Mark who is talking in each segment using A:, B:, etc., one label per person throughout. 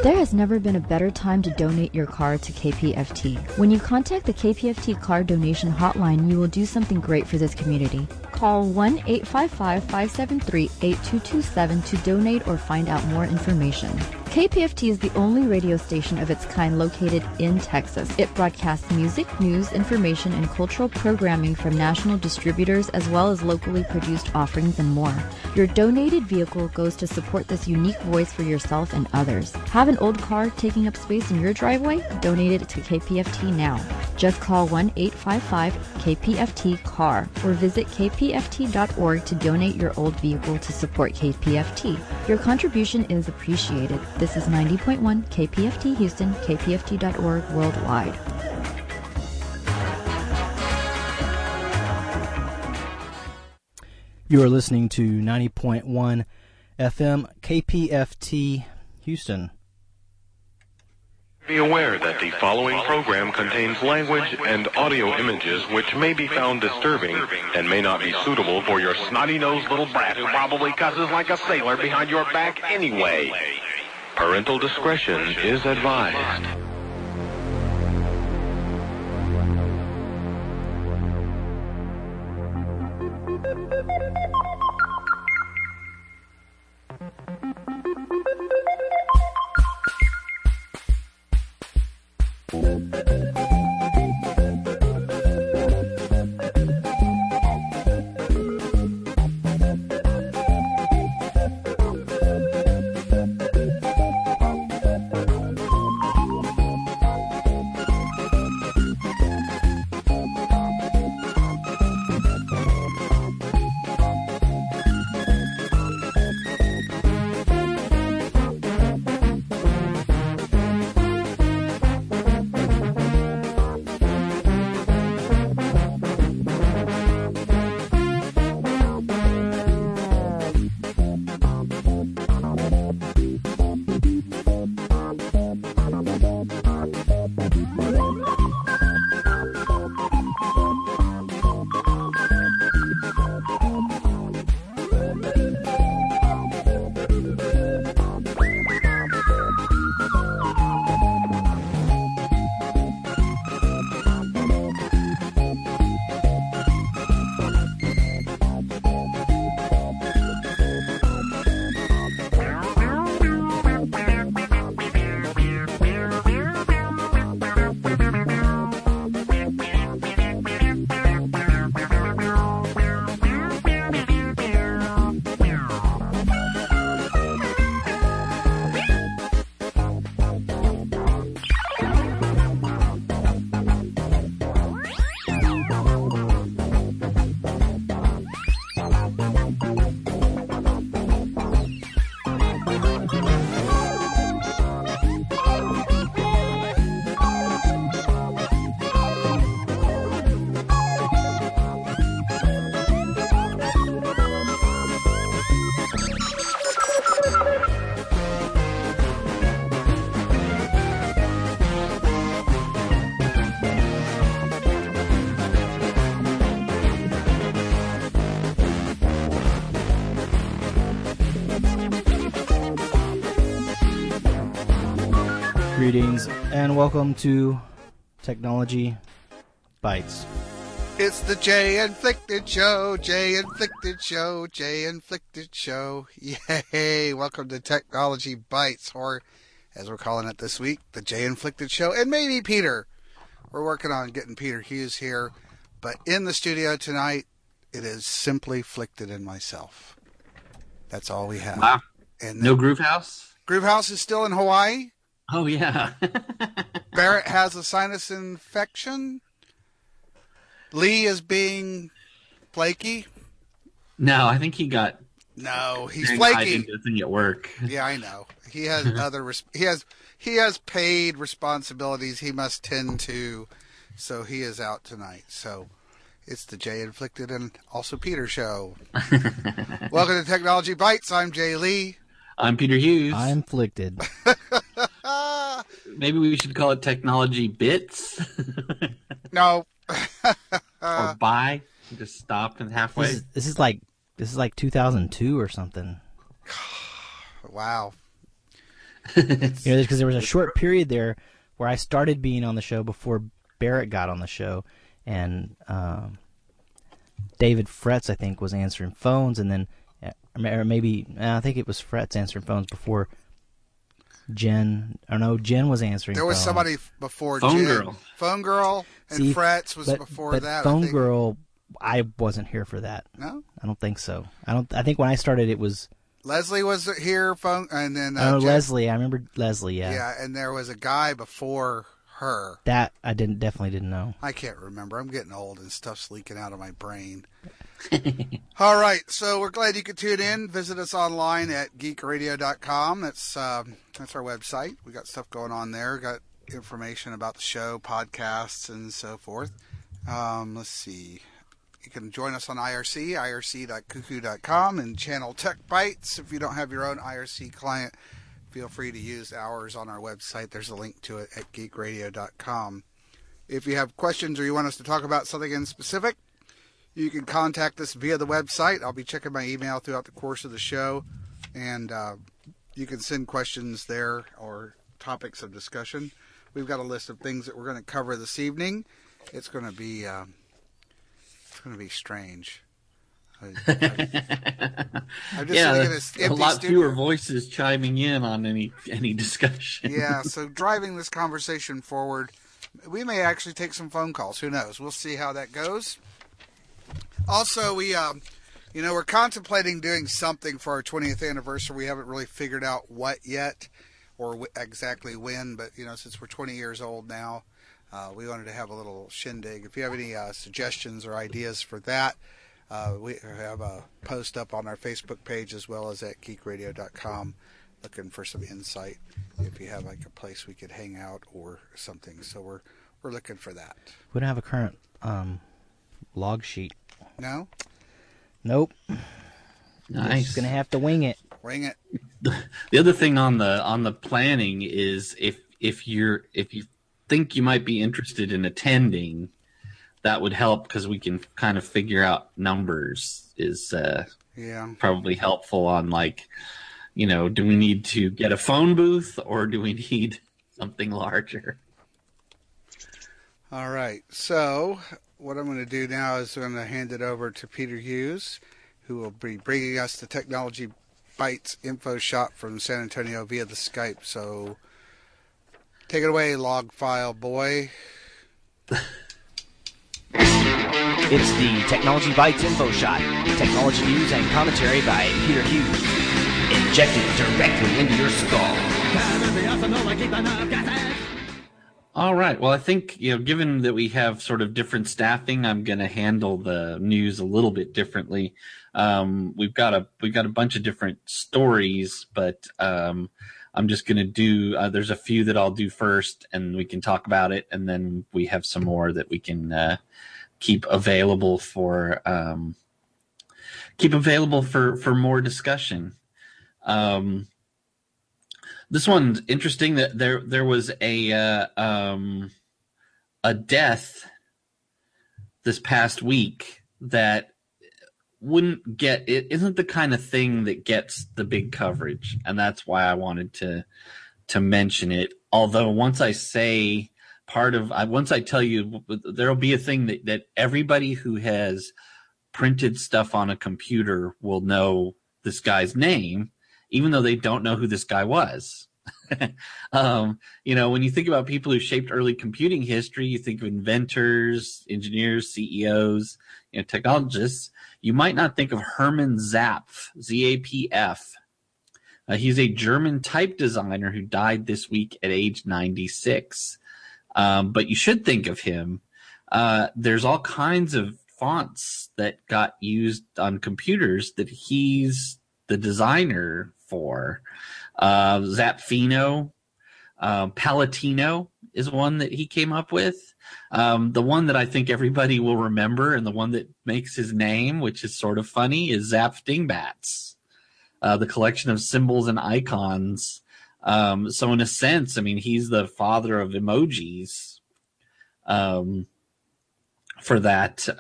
A: There has never been a better time to donate your car to KPFT. When you contact the KPFT Car Donation Hotline, you will do something great for this community. Call 1-855-573-8227 to donate or find out more information. KPFT is the only radio station of its kind located in Texas. It broadcasts music, news, information, and cultural programming from national distributors as well as locally produced offerings and more. Your donated vehicle goes to support this unique voice for yourself and others. Have an old car taking up space in your driveway? Donate it to KPFT now. Just call 1-855-KPFT-CAR or visit kpft.org to donate your old vehicle to support KPFT. Your contribution is appreciated. This is 90.1 KPFT Houston, kpft.org worldwide.
B: You are listening to 90.1 FM KPFT Houston.
C: Be aware that the following program contains language and audio images which may be found disturbing and may not be suitable for your snotty-nosed little brat who probably cusses like a sailor behind your back anyway. Parental discretion is advised.
B: Greetings and welcome to Technology Bites.
D: It's the Jay Inflicted Show, Jay Inflicted Show, Jay Inflicted Show. Yay! Welcome to Technology Bites, or as we're calling it this week, the Jay Inflicted Show. And maybe Peter. We're working on getting Peter Hughes here. But in the studio tonight, it is simply Flicted and myself. That's all we have.
E: Wow.
D: And
E: no Groove House?
D: Groove House is still in Hawaii.
E: Oh, yeah.
D: Barrett has a sinus infection. Lee is being flaky.
E: No, I think he got...
D: No, he's flaky.
E: Into a thing at work.
D: Yeah, I know. He has other... he has paid responsibilities he must tend to, so he is out tonight. So it's the Jay Inflicted and also Peter show. Welcome to Technology Bites. I'm Jay Lee.
E: I'm Peter Hughes.
B: I'm Flicted.
E: Maybe we should call it Technology Bits.
D: No.
E: Or Bye. Just stopped and halfway.
B: This is like 2002 or something.
D: Wow.
B: Because there was a short period there where I started being on the show before Barrett got on the show, and David Fretz, I think, was answering phones, and then or maybe I think it was Fretz answering phones before Jen. I don't know. Jen was answering.
D: There was
B: phones.
D: somebody before
E: Phone
D: Jen.
E: Girl.
D: Phone Girl, and
B: See,
D: Fretz was before
B: but
D: that.
B: Phone
D: I think.
B: Girl, I wasn't here for that.
D: No,
B: I don't think so. I think when I started, it was.
D: Leslie was here. And then
B: Oh,
D: Jen,
B: Leslie. I remember Leslie. Yeah.
D: Yeah, and there was a guy before her.
B: That I definitely didn't know.
D: I can't remember. I'm getting old and stuff's leaking out of my brain. All right, so we're glad you could tune in. Visit us online at geekradio.com. That's our website. We got stuff going on there. Got information about the show, podcasts, and so forth. Let's see. You can join us on IRC, irc.kuku.com, and channel Tech Bytes. If you don't have your own IRC client, feel free to use ours on our website. There's a link to it at geekradio.com. If you have questions or you want us to talk about something in specific, you can contact us via the website. I'll be checking my email throughout the course of the show, and you can send questions there or topics of discussion. We've got a list of things that we're going to cover this evening. It's going to be strange. I'm just thinking it's
E: a
D: empty
E: lot
D: studio.
E: fewer voices chiming in on any discussion.
D: Yeah, so driving this conversation forward, we may actually take some phone calls. Who knows? We'll see how that goes. Also, we're contemplating doing something for our 20th anniversary. We haven't really figured out what yet or exactly when, but, since we're 20 years old now, we wanted to have a little shindig. If you have any suggestions or ideas for that, we have a post up on our Facebook page as well as at geekradio.com looking for some insight if you have like a place we could hang out or something. So we're looking for that.
B: We don't have a current log sheet.
D: No?
B: Nope.
E: Nice.
B: Just gonna have to wing it.
D: Wing it.
E: The other thing on the planning is if you think you might be interested in attending, that would help because we can kind of figure out numbers is probably helpful on do we need to get a phone booth or do we need something larger?
D: All right. So what I'm going to do now is I'm going to hand it over to Peter Hughes, who will be bringing us the Technology Bytes info shot from San Antonio via the Skype. So take it away, log file boy.
F: It's the Technology Bytes info shot. Technology news and commentary by Peter Hughes. Injected directly into your skull.
E: All right. Well, I think, given that we have sort of different staffing, I'm going to handle the news a little bit differently. We've got a bunch of different stories, but I'm just going to do, there's a few that I'll do first and we can talk about it. And then we have some more that we can keep available for more discussion. This one's interesting that there was a death this past week that it isn't the kind of thing that gets the big coverage, and that's why I wanted to mention it. Although once I tell you, there'll be a thing that everybody who has printed stuff on a computer will know this guy's name, even though they don't know who this guy was. When you think about people who shaped early computing history, you think of inventors, engineers, CEOs, technologists. You might not think of Hermann Zapf, Z-A-P-F. He's a German type designer who died this week at age 96. But you should think of him. There's all kinds of fonts that got used on computers that he's the designer for. Zapfino, Palatino is one that he came up with. The one that I think everybody will remember and the one that makes his name, which is sort of funny, is Zap Dingbats, the collection of symbols and icons. So in a sense, he's the father of emojis. For that,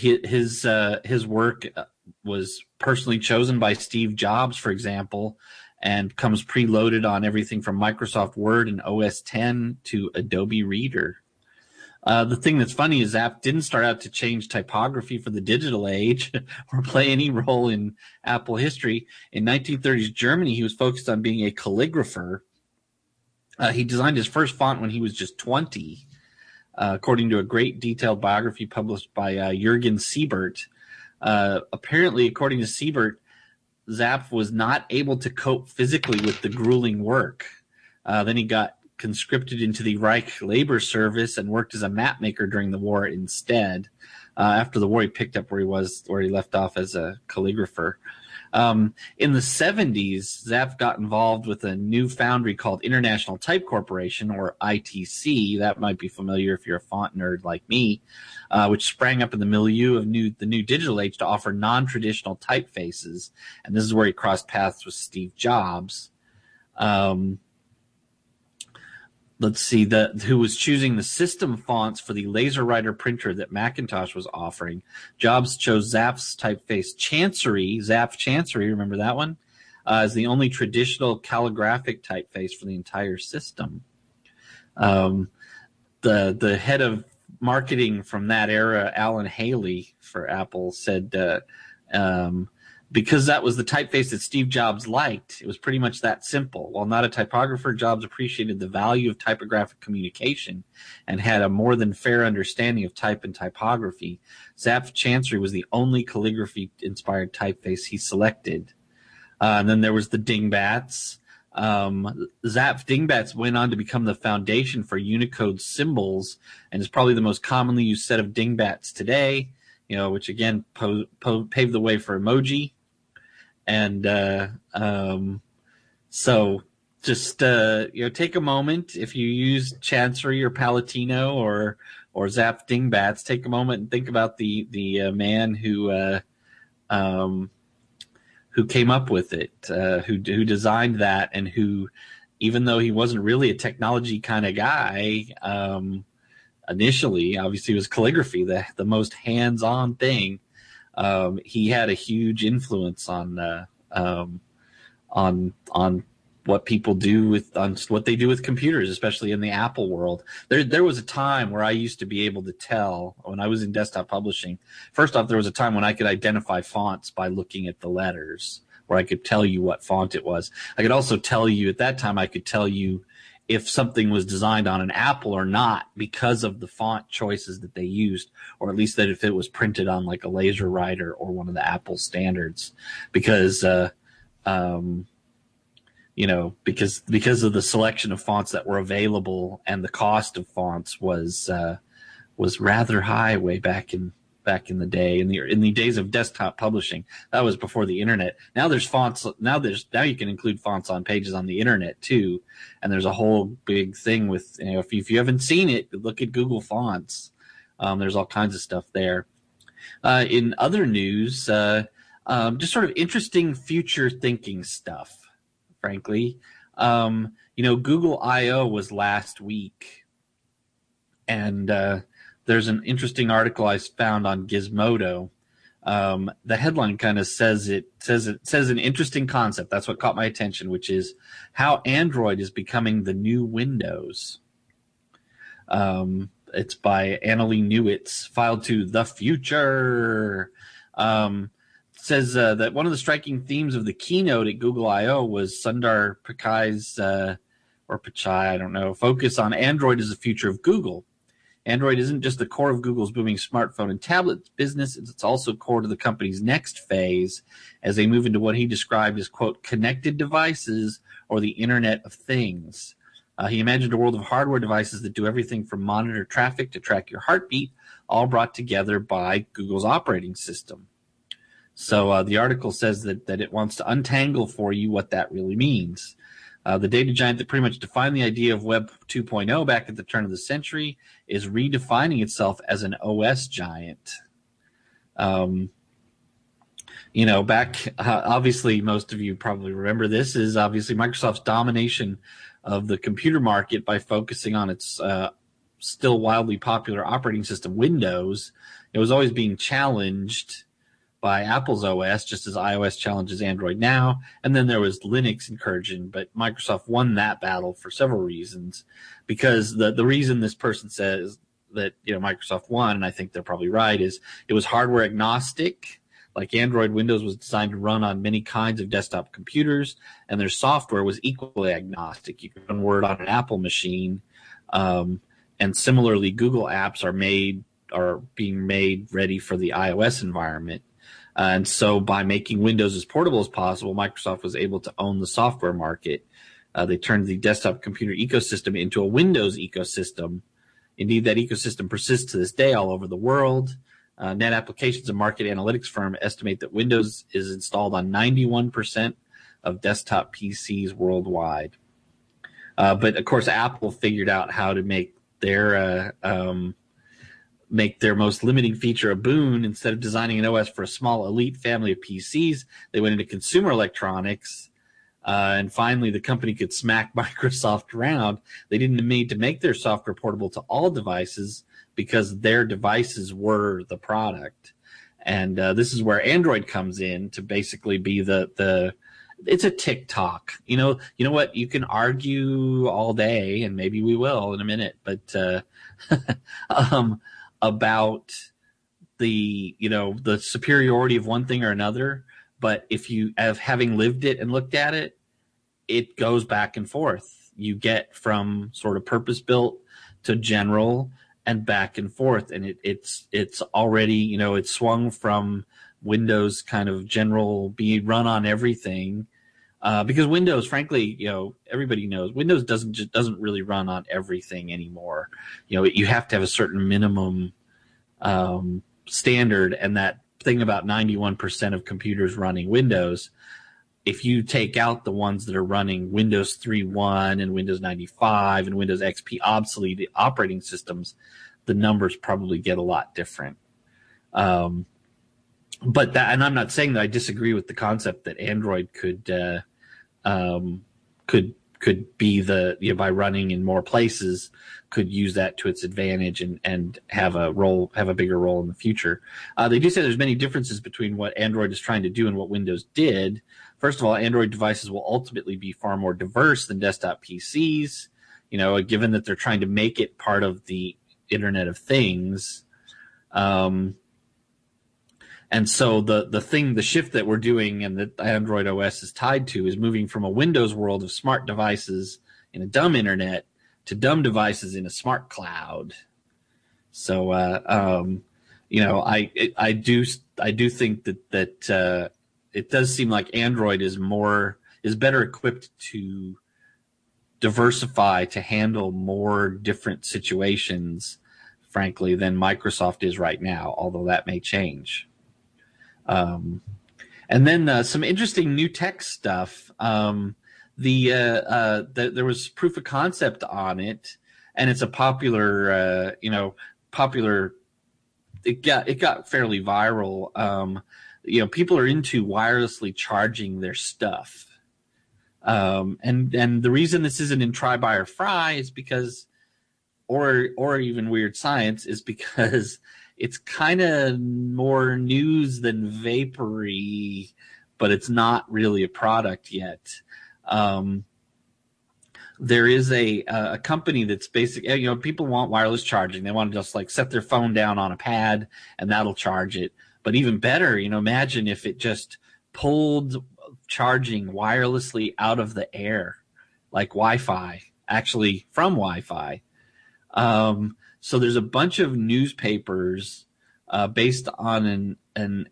E: his work was personally chosen by Steve Jobs, for example, and comes preloaded on everything from Microsoft Word and OS X to Adobe Reader. The thing that's funny is Zap didn't start out to change typography for the digital age or play any role in Apple history. In 1930s Germany, he was focused on being a calligrapher. He designed his first font when he was just 20, according to a great detailed biography published by Jürgen Siebert. Apparently, according to Siebert, Zap was not able to cope physically with the grueling work. Then he got conscripted into the Reich Labor Service and worked as a map maker during the war instead. After the war, he picked up where he left off as a calligrapher. In the 70s, Zap got involved with a new foundry called International Type Corporation, or ITC. That might be familiar if you're a font nerd like me, which sprang up in the milieu of the new digital age to offer non-traditional typefaces. And this is where he crossed paths with Steve Jobs. Let's see, who was choosing the system fonts for the LaserWriter printer that Macintosh was offering. Jobs chose Zap's typeface Chancery, Zap Chancery, remember that one? As the only traditional calligraphic typeface for the entire system. The head of marketing from that era, Alan Haley for Apple, said because that was the typeface that Steve Jobs liked, it was pretty much that simple. While not a typographer, Jobs appreciated the value of typographic communication and had a more than fair understanding of type and typography. Zap Chancery was the only calligraphy-inspired typeface he selected. And then there was the Dingbats. Zap Dingbats went on to become the foundation for Unicode symbols and is probably the most commonly used set of Dingbats today, which again paved the way for emoji. And so just take a moment, if you use Chancery or Palatino or Zap Dingbats, take a moment and think about the man who came up with it, who designed that, and who, even though he wasn't really a technology kind of guy, initially, obviously, was calligraphy, the most hands-on thing. He had a huge influence on what people do on what they do with computers, especially in the Apple world. There was a time where I used to be able to tell, when I was in desktop publishing. First off, there was a time when I could identify fonts by looking at the letters, where I could tell you what font it was. I could also tell you, at that time, I could tell you if something was designed on an Apple or not because of the font choices that they used, or at least that if it was printed on like a LaserWriter or one of the Apple standards, because because of the selection of fonts that were available, and the cost of fonts was rather high way back in the day, in the days of desktop publishing. That was before the internet. Now there's fonts. Now you can include fonts on pages on the internet too, and there's a whole big thing with, if you haven't seen it, look at Google Fonts. There's all kinds of stuff there. In other news, just sort of interesting future thinking stuff, frankly. Google I/O was last week, and there's an interesting article I found on Gizmodo. The headline kind of says an interesting concept. That's what caught my attention, which is how Android is becoming the new Windows. It's by Annalee Newitz, filed to The Future. Says that one of the striking themes of the keynote at Google I/O was Sundar Pichai's, focus on Android as the future of Google. Android isn't just the core of Google's booming smartphone and tablet business, it's also core to the company's next phase as they move into what he described as, quote, connected devices, or the Internet of Things. He imagined a world of hardware devices that do everything from monitor traffic to track your heartbeat, all brought together by Google's operating system. So the article says that it wants to untangle for you what that really means. The data giant that pretty much defined the idea of Web 2.0 back at the turn of the century is redefining itself as an OS giant. Obviously, most of you probably remember this, is obviously Microsoft's domination of the computer market by focusing on its still wildly popular operating system, Windows. It was always being challenged by Apple's OS, just as iOS challenges Android now. And then there was Linux incursion, but Microsoft won that battle for several reasons. Because the reason this person says that, you know, Microsoft won, and I think they're probably right, is it was hardware agnostic. Like Android, Windows was designed to run on many kinds of desktop computers, and their software was equally agnostic. You can run Word on an Apple machine, and similarly, Google apps are being made ready for the iOS environment. And so by making Windows as portable as possible, Microsoft was able to own the software market. They turned the desktop computer ecosystem into a Windows ecosystem. Indeed, that ecosystem persists to this day all over the world. Net Applications, a market analytics firm, estimate that Windows is installed on 91% of desktop PCs worldwide. But of course, Apple figured out how to make their most limiting feature a boon. Instead of designing an OS for a small elite family of PCs, they went into consumer electronics. And finally, the company could smack Microsoft around. They didn't need to make their software portable to all devices because their devices were the product. And this is where Android comes in to basically be it's a TikTok. You know what? You can argue all day, and maybe we will in a minute, but about the superiority of one thing or another. But if you having lived it and looked at it, it goes back and forth. You get from sort of purpose-built to general and back and forth. And it's already, it's swung from Windows kind of general, be run on everything. Because Windows, frankly, everybody knows Windows doesn't really run on everything anymore. You have to have a certain minimum standard, and that thing about 91% of computers running Windows, if you take out the ones that are running Windows 3.1 and Windows 95 and Windows XP obsolete operating systems, the numbers probably get a lot different. And I'm not saying that I disagree with the concept that Android could be by running in more places, could use that to its advantage and have a bigger role in the future. They do say there's many differences between what Android is trying to do and what Windows did. First of all, Android devices will ultimately be far more diverse than desktop PCs, given that they're trying to make it part of the Internet of Things. And so the shift that we're doing and that Android OS is tied to is moving from a Windows world of smart devices in a dumb internet to dumb devices in a smart cloud. So, I do think that it does seem like Android is better equipped to diversify, to handle more different situations, frankly, than Microsoft is right now, although that may change. And then some interesting new tech stuff. There was proof of concept on it, and it's a popular. It got fairly viral. People are into wirelessly charging their stuff, and the reason this isn't in Try, Buy, or Fry is because, or even Weird Science, is because it's kind of more news than vapory, but it's not really a product yet. There is a company that's basically, people want wireless charging. They want to just like set their phone down on a pad and that'll charge it. But even better, imagine if it just pulled charging wirelessly out of the air, like Wi-Fi, actually from Wi-Fi. So there's a bunch of newspapers based on an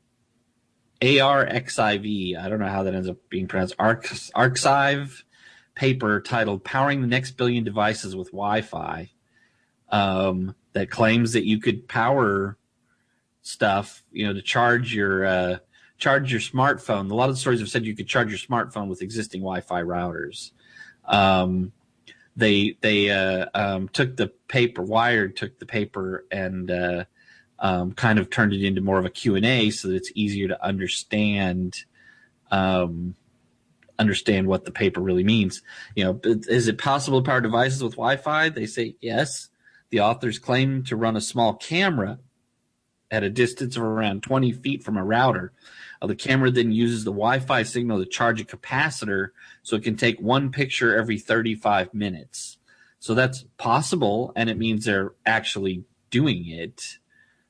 E: ARXIV, I don't know how that ends up being pronounced, Arxiv paper titled "Powering the Next Billion Devices with Wi-Fi," that claims that you could power stuff, to charge your smartphone. A lot of the stories have said you could charge your smartphone with existing Wi-Fi routers. They took the paper, Wired took the paper and kind of turned it into more of a Q&A so that it's easier to understand what the paper really means. Is it possible to power devices with Wi-Fi? They say yes. The authors claim to run a small camera at a distance of around 20 feet from a router. The camera then uses the Wi-Fi signal to charge a capacitor so it can take one picture every 35 minutes. So that's possible, and it means they're actually doing it.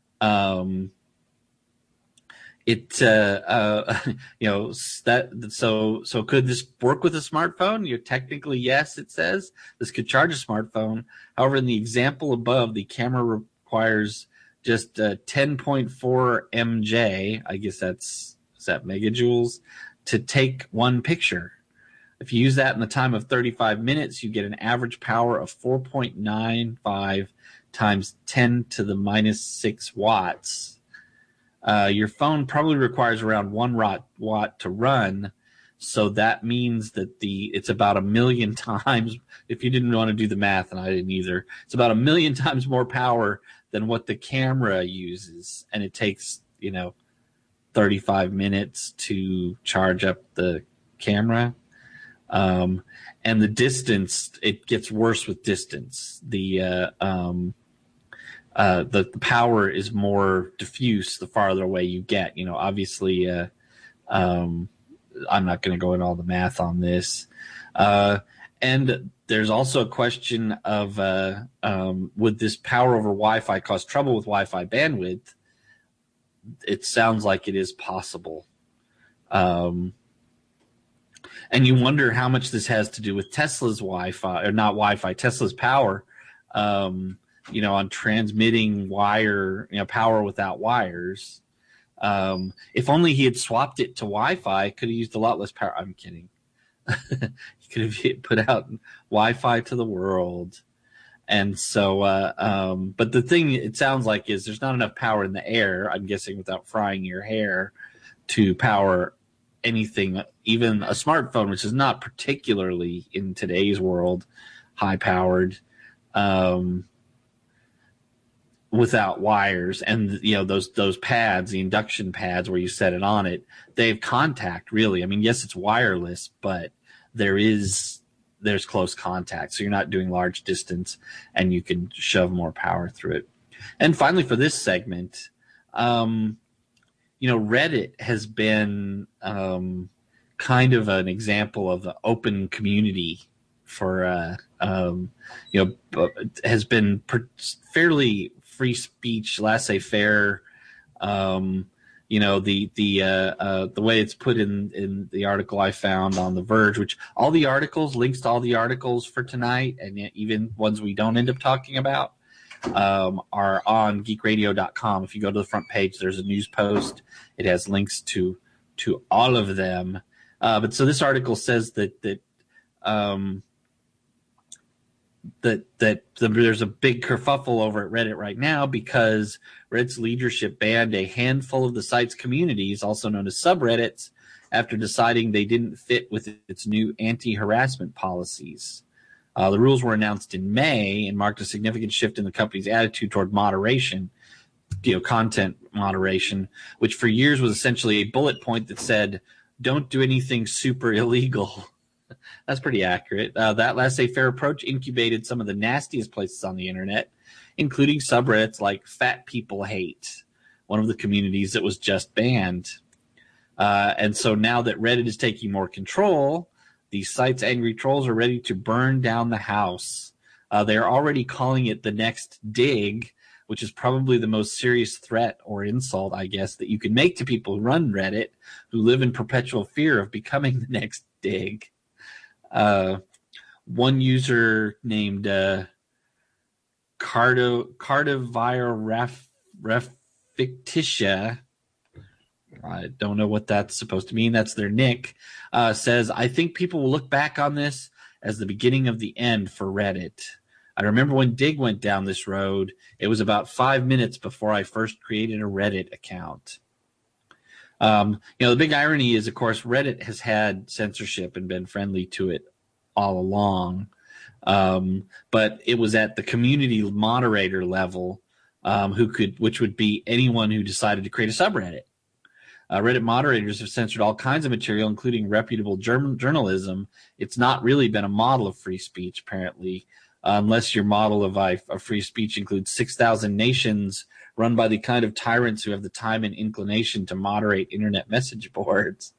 E: So could this work with a smartphone? Technically, yes, it says. This could charge a smartphone. However, in the example above, the camera requires just 10.4 MJ, I guess is that megajoules, to take one picture. If you use that in the time of 35 minutes, you get an average power of 4.95 times 10 to the minus 6 watts. Your phone probably requires around 1 watt to run, so that means that it's about 1 million times, if you didn't want to do the math, and I didn't either, it's about 1 million times more power than what the camera uses, and it takes 35 minutes to charge up the camera. And the distance, it gets worse with distance. The power is more diffuse the farther away you get. Obviously, I'm not going to go into all the math on this. And there's also a question of would this power over Wi-Fi cause trouble with Wi-Fi bandwidth? It sounds like it is possible. And you wonder how much this has to do with Tesla's Wi-Fi, or not Wi-Fi, Tesla's power, on transmitting power without wires. If only he had swapped it to Wi-Fi, could have used a lot less power. I'm kidding. He could have put out Wi-Fi to the world. And so, but the thing it sounds like is there's not enough power in the air, I'm guessing, without frying your hair, to power anything, even a smartphone, which is not particularly in today's world high powered, without wires. And those pads, the induction pads where you set it on it, they have contact, really. I mean, yes, it's wireless, but there's close contact, so you're not doing large distance, and you can shove more power through it. And finally, for this segment, Reddit has been kind of an example of the open community for has been fairly free speech, laissez-faire. The way it's put in the article I found on The Verge, which all the articles, links to all the articles for tonight, and even ones we don't end up talking about, are on geekradio.com. If you go to the front page, there's a news post. It has links to all of them. But so this article says that there's a big kerfuffle over at Reddit right now because Reddit's leadership banned a handful of the site's communities, also known as subreddits, after deciding they didn't fit with its new anti-harassment policies. The rules were announced in May and marked a significant shift in the company's attitude toward moderation, content moderation, which for years was essentially a bullet point that said, don't do anything super illegal. That's pretty accurate. That laissez-faire approach incubated some of the nastiest places on the internet, including subreddits like Fat People Hate, one of the communities that was just banned. And so now that Reddit is taking more control, the site's angry trolls are ready to burn down the house. They're already calling it the next dig, which is probably the most serious threat or insult, I guess, that you can make to people who run Reddit, who live in perpetual fear of becoming the next dig. One user named Cardivira Refictitia, I don't know what that's supposed to mean, that's their nick, says, I think people will look back on this as the beginning of the end for Reddit. I remember when Dig went down this road, it was about 5 minutes before I first created a Reddit account. The big irony is, of course, Reddit has had censorship and been friendly to it all along. But it was at the community moderator level, which would be anyone who decided to create a subreddit. Reddit moderators have censored all kinds of material, including reputable journalism. It's not really been a model of free speech, apparently. unless your model of free speech includes 6,000 nations run by the kind of tyrants who have the time and inclination to moderate internet message boards.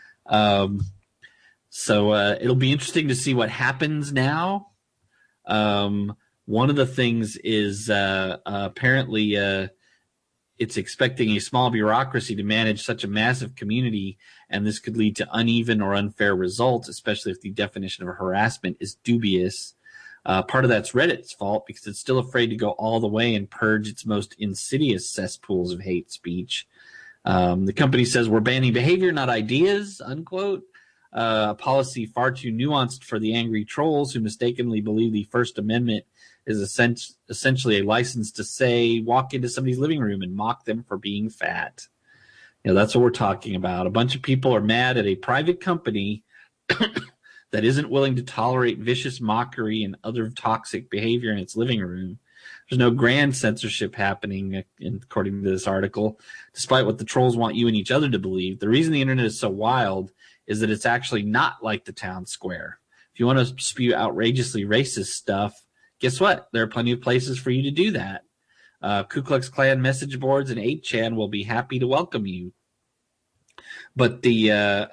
E: So it'll be interesting to see what happens now. One of the things is apparently it's expecting a small bureaucracy to manage such a massive community, and this could lead to uneven or unfair results, especially if the definition of harassment is dubious. Part of that's Reddit's fault because it's still afraid to go all the way and purge its most insidious cesspools of hate speech. The company says we're banning behavior, not ideas, unquote. A policy far too nuanced for the angry trolls who mistakenly believe the First Amendment is essentially a license to say, walk into somebody's living room and mock them for being fat. That's what we're talking about. A bunch of people are mad at a private company that isn't willing to tolerate vicious mockery and other toxic behavior in its living room. There's no grand censorship happening, according to this article, despite what the trolls want you and each other to believe. The reason the internet is so wild is that it's actually not like the town square. If you want to spew outrageously racist stuff, guess what? There are plenty of places for you to do that. Ku Klux Klan message boards and 8chan will be happy to welcome you. But the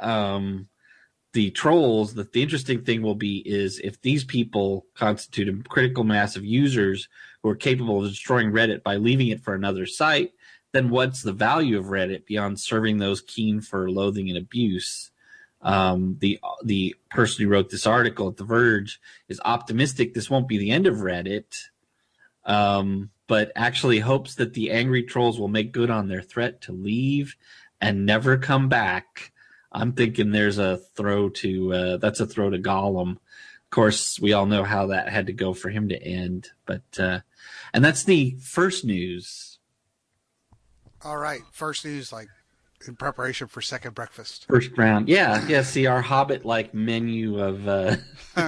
E: trolls, the interesting thing will be is if these people constitute a critical mass of users who are capable of destroying Reddit by leaving it for another site, then what's the value of Reddit beyond serving those keen for loathing and abuse? The person who wrote this article at The Verge is optimistic this won't be the end of Reddit, but actually hopes that the angry trolls will make good on their threat to leave and never come back. I'm thinking there's a throw to that's a throw to Gollum. Of course, we all know how that had to go for him to end, but and that's the first news.
D: All right, first news, like in preparation for second breakfast.
E: First round, yeah. See our Hobbit-like menu of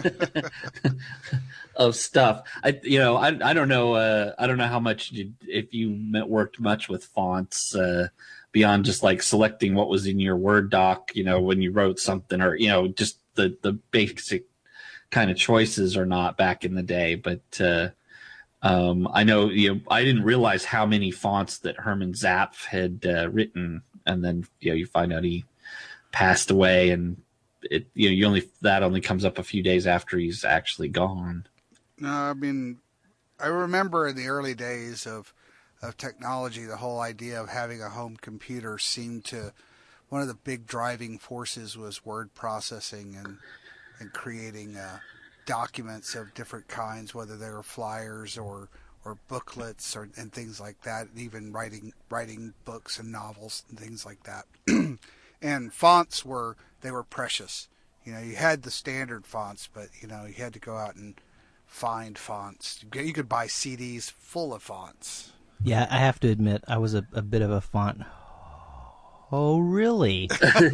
E: of stuff. I don't know. I don't know how much if you worked much with fonts beyond just like selecting what was in your Word doc. When you wrote something, or just the basic kind of choices or not back in the day. But I know I didn't realize how many fonts that Herman Zapf had written. And then you find out he passed away, and it that only comes up a few days after he's actually gone.
D: No, I mean, I remember in the early days of technology, the whole idea of having a home computer seemed to, one of the big driving forces was word processing and creating documents of different kinds, whether they were flyers or booklets and things like that, and even writing books and novels and things like that. And fonts were precious. You had the standard fonts, but you had to go out and find fonts. You could buy CDs full of fonts.
B: Yeah, I have to admit, I was a bit of a font. Oh, really?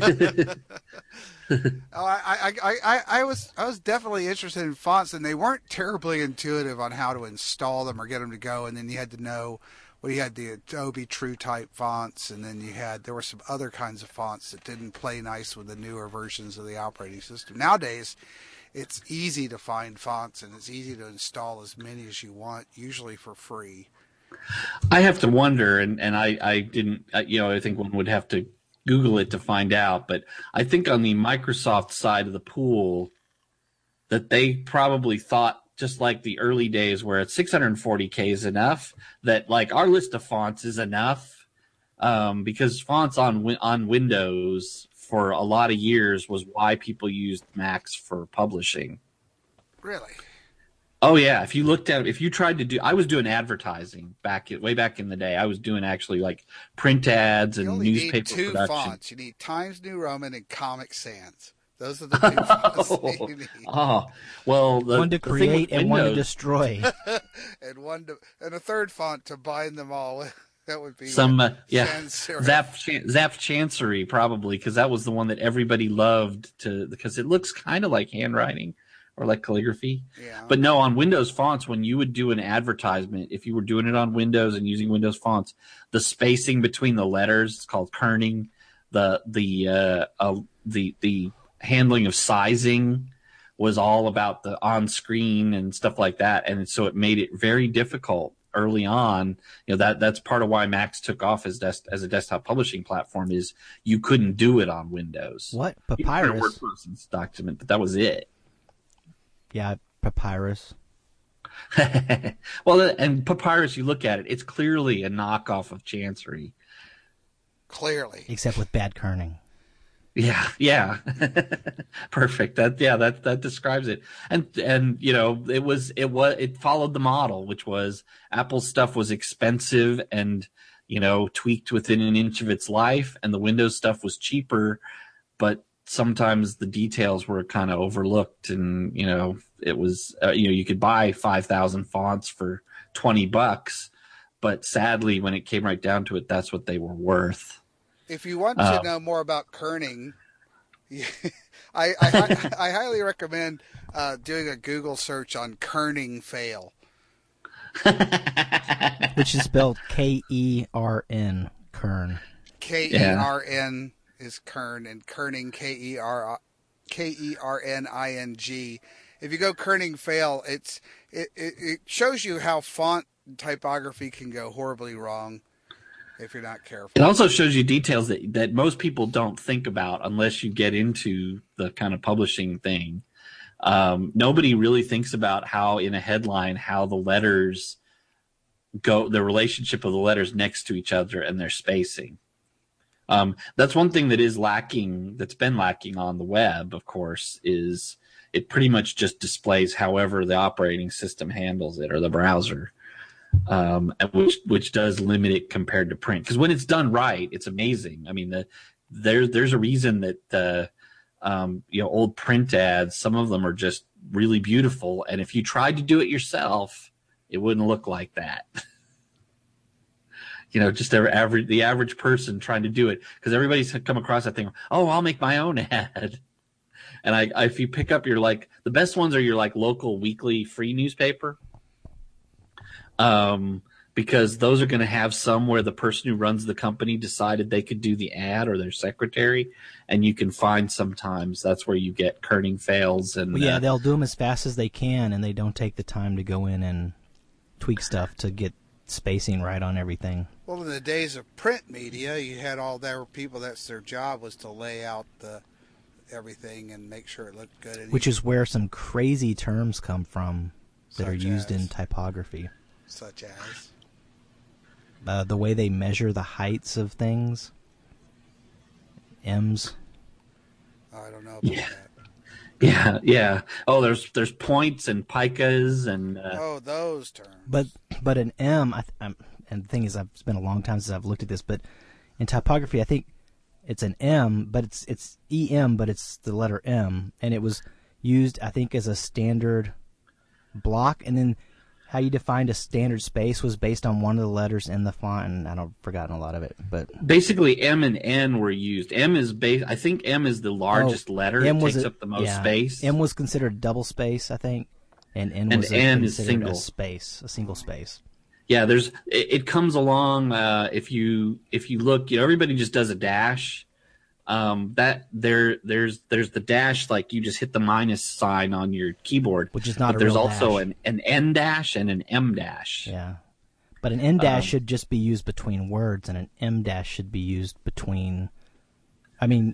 D: I was definitely interested in fonts, and they weren't terribly intuitive on how to install them or get them to go. And then you had to know, you had the Adobe TrueType fonts, and then there were some other kinds of fonts that didn't play nice with the newer versions of the operating system. Nowadays, it's easy to find fonts, and it's easy to install as many as you want, usually for free.
E: I have to wonder, and I didn't, I think one would have to Google it to find out, but I think on the Microsoft side of the pool that they probably thought, just like the early days where 640K is enough, that like our list of fonts is enough, because fonts on Windows for a lot of years was why people used Macs for publishing.
D: Really?
E: Oh yeah, if you tried to do, I was doing advertising way back in the day. I was doing actually like print ads and newspaper production.
D: You only need two fonts. You need Times New Roman and Comic Sans. Those are the two fonts that you need.
E: Oh, well,
B: one to create and one to destroy,
D: and a third font to bind them all. That would be
E: some Zap Chancery probably, because that was the one that everybody loved because it looks kind of like handwriting. Or like calligraphy. Yeah. But no, on Windows fonts, when you would do an advertisement, if you were doing it on Windows and using Windows fonts, the spacing between the letters, it's called kerning, the handling of sizing was all about the on-screen and stuff like that, and so it made it very difficult early on. That's part of why Macs took off as a desktop publishing platform, is you couldn't do it on Windows.
B: What?
E: You could
B: Papyrus?
E: do a Word Process document, but that was it.
B: Yeah, Papyrus.
E: Well, and Papyrus, you look at it, it's clearly a knockoff of Chancery.
D: Clearly.
B: Except with bad kerning.
E: Yeah. Perfect. That describes it. And it followed the model, which was Apple's stuff was expensive and, tweaked within an inch of its life, and the Windows stuff was cheaper, but sometimes the details were kind of overlooked, and, it was, you could buy 5,000 fonts for $20, but sadly, when it came right down to it, that's what they were worth.
D: If you want to know more about kerning, I highly recommend doing a Google search on kerning fail.
B: Which is spelled K-E-R-N, kern.
D: K-E-R-N is kern, and kerning, K-E-R-N-I-N-G. If you go kerning fail, it shows you how font typography can go horribly wrong if you're not careful.
E: It also shows you details that most people don't think about unless you get into the kind of publishing thing. Nobody really thinks about how, in a headline, how the letters go, the relationship of the letters next to each other and their spacing. That's one thing that is lacking, that's been lacking on the web, of course, is it pretty much just displays however the operating system handles it, or the browser. Which does limit it compared to print, because when it's done right, it's amazing. I mean, there's a reason that old print ads, some of them are just really beautiful, and if you tried to do it yourself, it wouldn't look like that. Just the average person trying to do it, because everybody's come across that thing. Oh, I'll make my own ad. And if you pick up the best ones are your local weekly free newspaper. Because those are going to have some where the person who runs the company decided they could do the ad, or their secretary, and you can find sometimes that's where you get kerning fails. And
B: they'll do them as fast as they can, and they don't take the time to go in and tweak stuff to get spacing right on everything.
D: Well, in the days of print media, you had all their people, that's their job, was to lay out everything and make sure it looked good.
B: Which is where some crazy terms come from that are used in typography.
D: Such as?
B: The way they measure the heights of things. M's.
D: Oh, I don't know about that.
E: Yeah. Oh, there's points and picas and...
D: those terms.
B: But an M, and the thing is, it's been a long time since I've looked at this, but in typography, I think it's an M, but it's EM, but it's the letter M, and it was used, I think, as a standard block, and then how you defined a standard space was based on one of the letters in the font, and I've forgotten a lot of it. But
E: basically, M and N were used. I think M is the largest letter. It takes up the most space.
B: M was considered double space, I think, and N was considered a single space.
E: Yeah, it comes along. If you look, everybody just does a dash. There's the dash, like you just hit the minus sign on your keyboard,
B: which is not.
E: But there's also an N dash and an M dash.
B: Yeah, but an N dash should just be used between words, and an M dash should be used between. An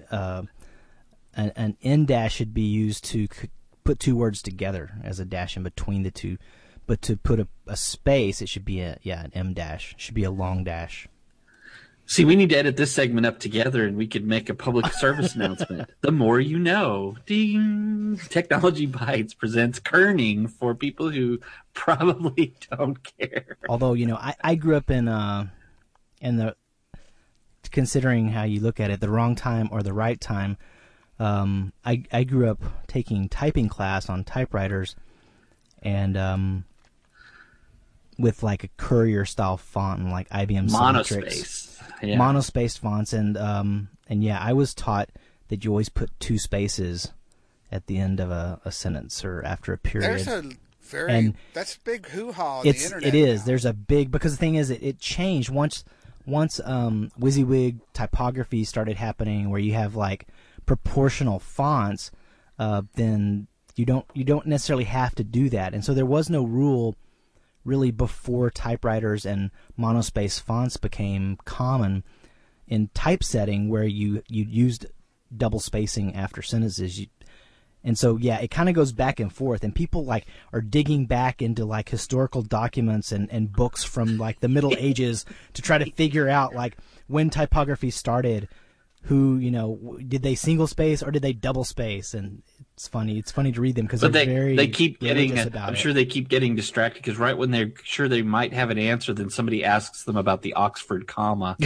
B: N dash should be used to put two words together as a dash in between the two. But to put a space, it should be an M dash. It should be a long dash.
E: See, we need to edit this segment up together, and we could make a public service announcement. The more you know. Ding! Technology Bytes presents kerning for people who probably don't care.
B: Although, I grew up in the, considering how you look at it, the wrong time or the right time. I grew up taking typing class on typewriters, and with like a Courier style font and like IBM
E: monospace. Yeah.
B: Monospaced fonts, and I was taught that you always put two spaces at the end of a sentence or after a period.
D: That's big hoo-ha on the internet.
B: It is.
D: Now.
B: There's a big, because the thing is, it changed once WYSIWYG typography started happening, where you have like proportional fonts. Then You don't necessarily have to do that. And so there was no rule really before typewriters and monospace fonts became common in typesetting, where you used double spacing after sentences. And so, yeah, it kind of goes back and forth, and people like are digging back into like historical documents and books from like the Middle Ages to try to figure out like when typography started, who, did they single space or did they double space? And it's funny to read them because
E: they keep getting,
B: I'm
E: sure they keep getting distracted because right when they're sure they might have an answer, then somebody asks them about the Oxford comma.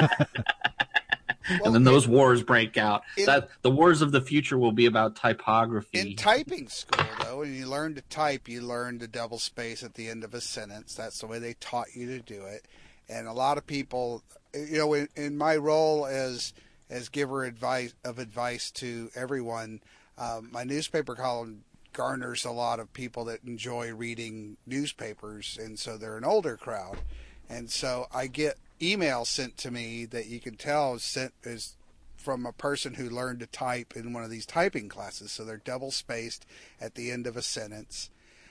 E: And then those wars break out. The wars of the future will be about typography.
D: In typing school, though, when you learn to type, you learn to double space at the end of a sentence. That's the way they taught you to do it. And a lot of people, in my role as giver of advice to everyone, my newspaper column garners a lot of people that enjoy reading newspapers, and so they're an older crowd. And so I get emails sent to me that you can tell is from a person who learned to type in one of these typing classes. So they're double spaced at the end of a sentence.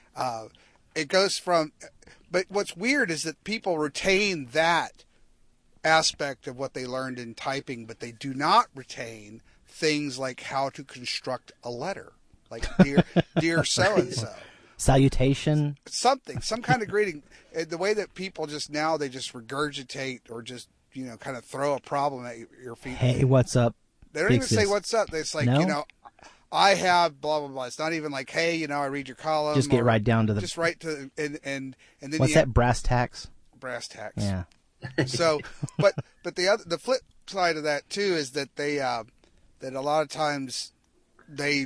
D: It goes from, but what's weird is that people retain that aspect of what they learned in typing, but they do not retain things like how to construct a letter, like dear so-and-so.
B: Salutation. Some
D: kind of greeting. The way that people they just regurgitate or just, kind of throw a problem at your feet.
B: Hey, what's up?
D: They don't even say what's up. It's like, I have blah, blah, blah. It's not even like, hey, I read your column.
B: Just get right down to the...
D: Just right to... And then
B: what's that, brass tacks?
D: Brass tacks.
B: Yeah.
D: So, but the flip side of that, too, is that they... that a lot of times they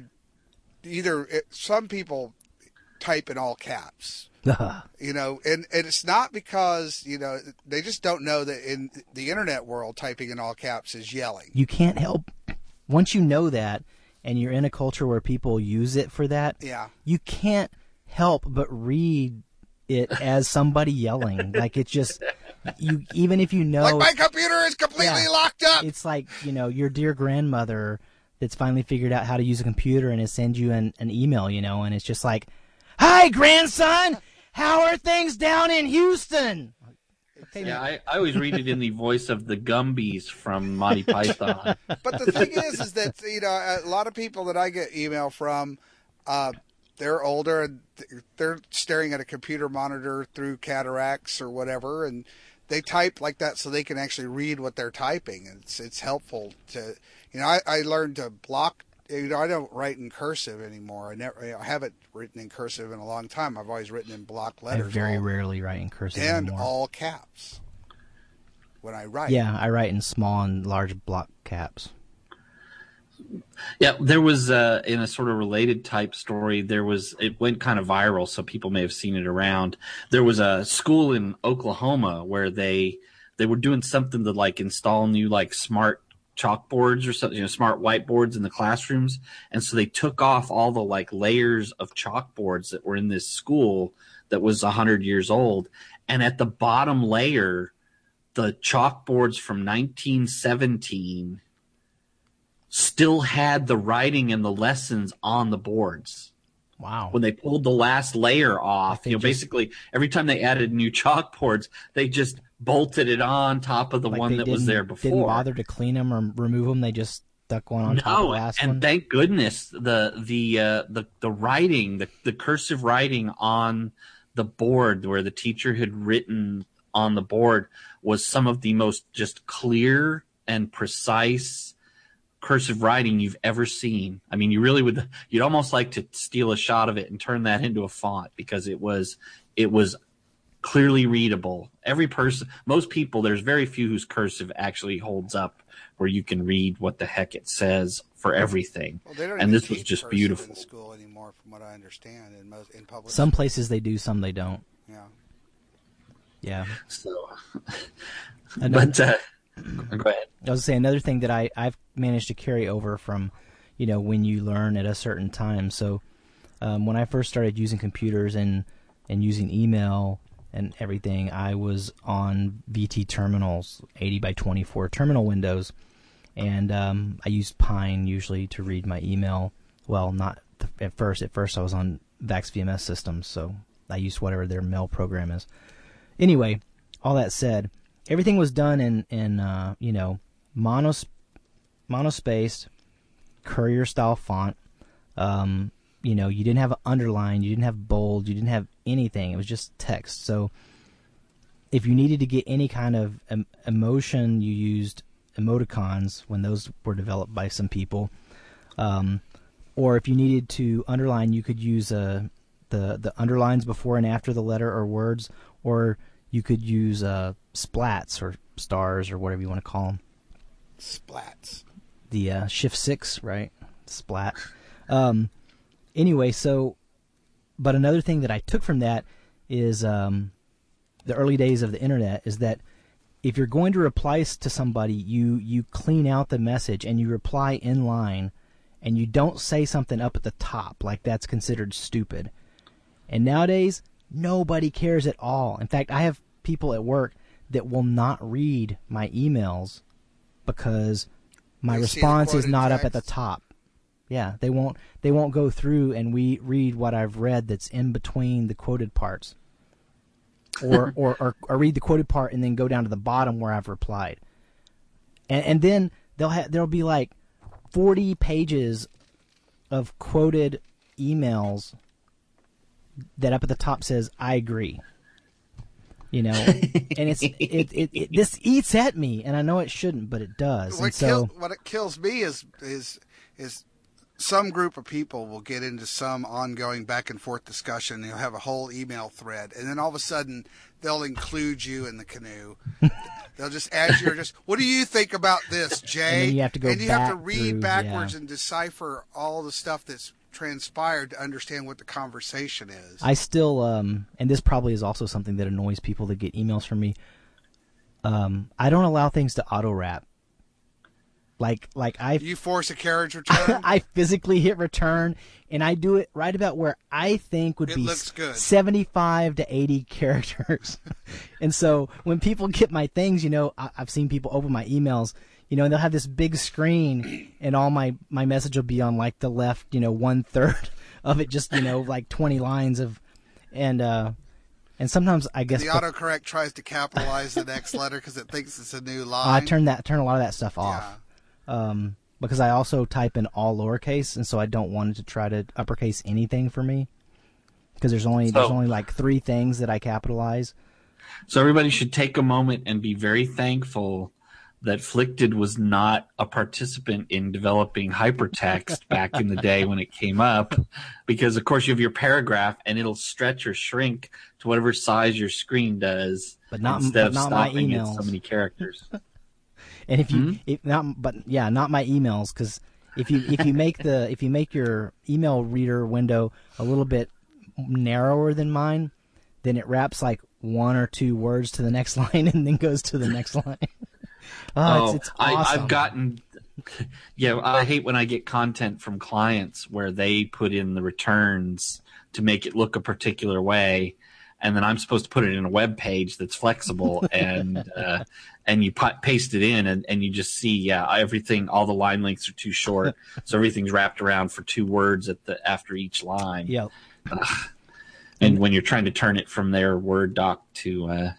D: some people type in all caps, and it's not because, they just don't know that in the internet world, typing in all caps is yelling.
B: You can't help. Once you know that, and you're in a culture where people use it for that, you can't help but read it as somebody yelling. Like, it's just, even if
D: like my computer is completely locked up.
B: It's like, your dear grandmother that's finally figured out how to use a computer and it sends you an email, and it's just like, hi, grandson, how are things down in Houston?
E: Okay, yeah, I always read it in the voice of the Gumbies from Monty Python.
D: But the thing is that, a lot of people that I get email from, they're older and they're staring at a computer monitor through cataracts or whatever, and they type like that so they can actually read what they're typing. It's helpful to, I learned to block. I don't write in cursive anymore. I haven't written in cursive in a long time. I've always written in block letters.
B: I very rarely write in cursive
D: and
B: anymore.
D: All caps when I write.
B: Yeah, I write in small and large block caps.
E: Yeah, there was in a sort of related type story, it went kind of viral, so people may have seen it around. There was a school in Oklahoma where they were doing something to like install new like smart chalkboards or something, smart whiteboards in the classrooms, and so they took off all the like layers of chalkboards that were in this school that was 100 years old, and at the bottom layer, the chalkboards from 1917 still had the writing and the lessons on the boards.
B: Wow.
E: When they pulled the last layer off, basically every time they added new chalkboards, they just bolted it on top of the one that was there before.
B: Didn't bother to clean them or remove them. They just stuck one on top of the last one.
E: And thank goodness the writing, the cursive writing on the board where the teacher had written on the board was some of the most just clear and precise cursive writing you've ever seen. I mean, you'd almost like to steal a shot of it and turn that into a font because it was clearly readable. Most people, there's very few whose cursive actually holds up where you can read what the heck it says for everything.
D: Well, they don't
E: and
D: even
E: this was
D: teach
E: just
D: cursive
E: beautiful
D: in school anymore, from what I understand. In public,
B: some places they do, some they don't.
D: Yeah.
E: So,
B: but
E: go ahead.
B: I was saying another thing that I've managed to carry over from, when you learn at a certain time. So when I first started using computers and using email and everything, I was on VT terminals, 80 by 24 terminal windows, and I used Pine usually to read my email. Well, not at first. At first, I was on VAX VMS systems, so I used whatever their mail program is. Anyway, all that said, everything was done in monospaced, courier style font. You didn't have an underline, you didn't have bold, you didn't have anything. It was just text. So if you needed to get any kind of emotion, you used emoticons when those were developed by some people. Or if you needed to underline, you could use the underlines before and after the letter or words, or you could use splats or stars or whatever you want to call them.
D: Splats.
B: The Shift 6, right? Splat. Anyway, but another thing that I took from that is the early days of the internet is that if you're going to reply to somebody, you clean out the message and you reply in line, and you don't say something up at the top like that's considered stupid. And nowadays, nobody cares at all. In fact, I have people at work that will not read my emails because my response is not up at the top. Yeah, they won't go through and we read what I've read that's in between the quoted parts. Or read the quoted part and then go down to the bottom where I've replied. And then there'll be like 40 pages of quoted emails that up at the top says I agree. And this eats at me, and I know it shouldn't, but it does.
D: What it kills me is some group of people will get into some ongoing back and forth discussion. You'll have a whole email thread, and then all of a sudden they'll include you in the canoe. They'll just ask you, what do you think about this, Jay?
B: And then you have to go
D: and you have to
B: back
D: read
B: through,
D: backwards
B: yeah.
D: and decipher all the stuff that's transpired to understand what the conversation is.
B: I still, and this probably is also something that annoys people that get emails from me. I don't allow things to auto wrap.
D: You force a carriage return?
B: I physically hit return, and I do it right about where I think would be
D: looks good.
B: 75 to 80 characters. And so when people get my things, I've seen people open my emails, and they'll have this big screen, and all my message will be on like the left, 1/3 of it, just like 20 lines of, and sometimes I guess
D: the autocorrect tries to capitalize the next letter because it thinks it's a new line.
B: I turn a lot of that stuff off.
D: Yeah.
B: Because I also type in all lowercase, and so I don't want it to try to uppercase anything for me. Because there's only like 3 things that I capitalize.
E: So everybody should take a moment and be very thankful that Flicted was not a participant in developing hypertext back in the day when it came up, because of course you have your paragraph and it'll stretch or shrink to whatever size your screen does,
B: but not
E: instead
B: my
E: of stopping at
B: emails.
E: so many characters.
B: And not my emails, because if you make your email reader window a little bit narrower than mine, then it wraps like 1 or 2 words to the next line and then goes to the next line. It's awesome.
E: I've gotten, I hate when I get content from clients where they put in the returns to make it look a particular way, and then I'm supposed to put it in a web page that's flexible, and you paste it in, and you just see, everything, all the line lengths are too short, so everything's wrapped around for 2 words after each line.
B: Yep.
E: And when you're trying to turn it from their Word doc to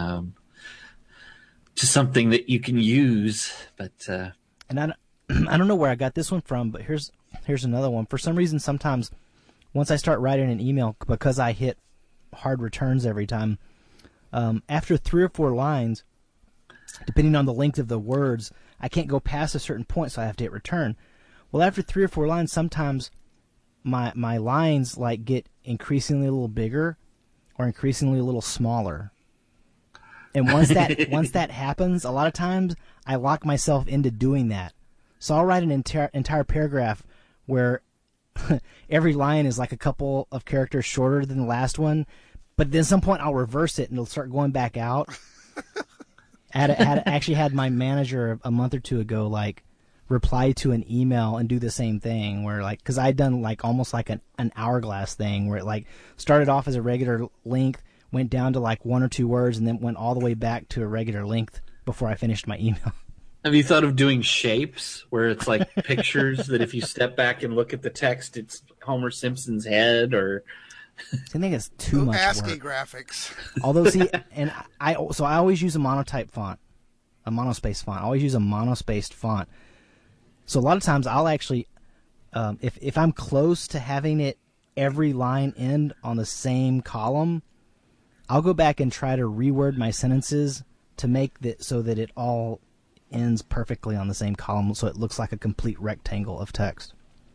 E: something that you can use, but
B: and I don't know where I got this one from, but here's another one. For some reason, sometimes once I start writing an email, because I hit hard returns every time, after 3 or 4 lines, depending on the length of the words, I can't go past a certain point, so I have to hit return. Well, after 3 or 4 lines, sometimes my lines like get increasingly a little bigger or increasingly a little smaller. And once that happens, a lot of times I lock myself into doing that. So I'll write an entire paragraph where every line is like a couple of characters shorter than the last one, but then at some point I'll reverse it and it'll start going back out. Actually had my manager a month or 2 ago like reply to an email and do the same thing, where like, because I'd done like almost like an hourglass thing where it like started off as a regular length, went down to like 1 or 2 words, and then went all the way back to a regular length before I finished my email.
E: Have you thought of doing shapes where it's like pictures that if you step back and look at the text, it's Homer Simpson's head? Or
B: I think it's too much
D: ASCII
B: work.
D: graphics.
B: Although, see, and I always use a monotype font, a monospaced font. I always use a monospaced font. So a lot of times I'll actually, if I'm close to having it every line end on the same column, I'll go back and try to reword my sentences to make that so that it all ends perfectly on the same column, so it looks like a complete rectangle of text.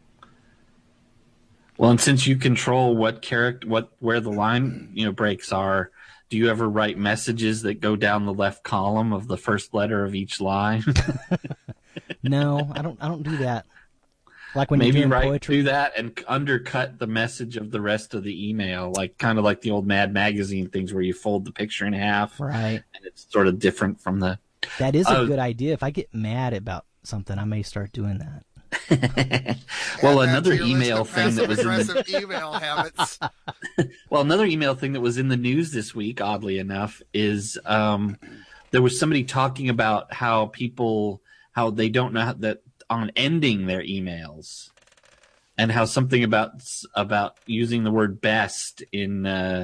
E: Well, and since you control where the line breaks are, do you ever write messages that go down the left column of the first letter of each line?
B: No, I don't do that. Like when
E: Maybe
B: you're doing poetry.
E: do that and undercut the message of the rest of the email, kind of like the old Mad Magazine things where you fold the picture in half,
B: right?
E: And it's sort of different from the.
B: That is a good idea. If I get mad about something, I may start doing that.
E: Well, another email thing that was in
D: email habits.
E: Well, another email thing that was in the news this week, oddly enough, is there was somebody talking about how they don't know that on ending their emails, and how something about using the word best in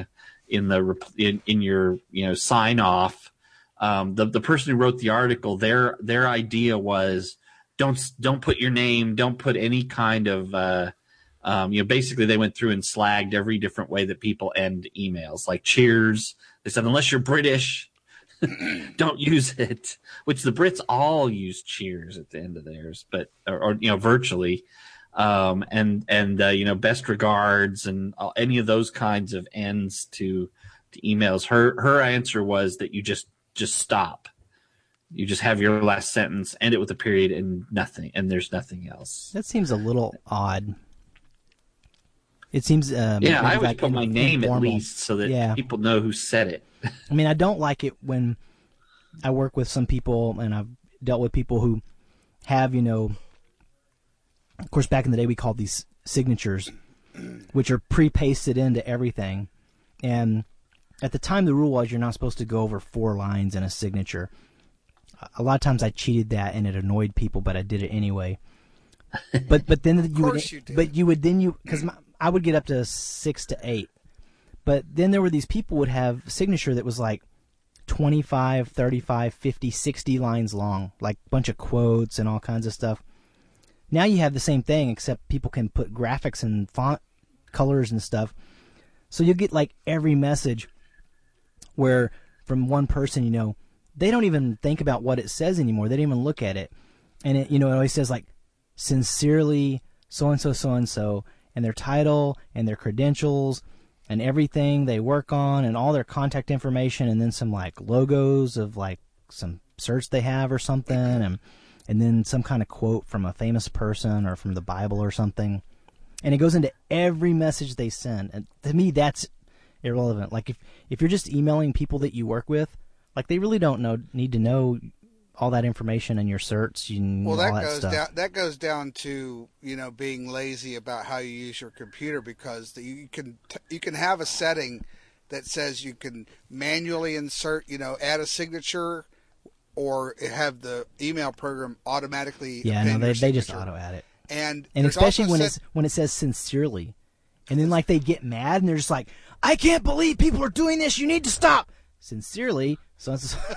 E: your sign off. The person who wrote the article, their idea was don't put your name, don't put any kind of basically they went through and slagged every different way that people end emails, like cheers. They said unless you're British, don't use it, which the Brits all use cheers at the end of theirs, but or virtually, and best regards and any of those kinds of ends to emails. Her answer was that you just stop. You just have your last sentence, end it with a period and nothing, and there's nothing else.
B: That seems a little odd. It seems
E: I always put my name at least so that people know who said it.
B: I mean, I don't like it when I work with some people, and I've dealt with people who have, of course, back in the day we called these signatures, which are pre-pasted into everything. And at the time, the rule was you're not supposed to go over 4 lines in a signature. A lot of times I cheated that, and it annoyed people, but I did it anyway. But then because I would get up to 6 to 8. But then there were these people would have signature that was like 25, 35, 50, 60 lines long, like a bunch of quotes and all kinds of stuff. Now you have the same thing, except people can put graphics and font colors and stuff. So you'll get like every message where from one person, they don't even think about what it says anymore. They don't even look at it. And it, it always says like, sincerely, so-and-so, so-and-so, and their title and their credentials and everything they work on and all their contact information, and then some like logos of like some search they have or something, and then some kind of quote from a famous person or from the Bible or something. And it goes into every message they send. And to me, that's irrelevant. Like if you're just emailing people that you work with, like they really don't need to know all that information in your certs and all that stuff.
D: That goes down to being lazy about how you use your computer, because you can have a setting that says you can manually insert, add a signature, or have the email program automatically.
B: They just auto add it,
D: and
B: especially when it says sincerely, and then like they get mad and they're just like, I can't believe people are doing this. You need to stop. Sincerely. So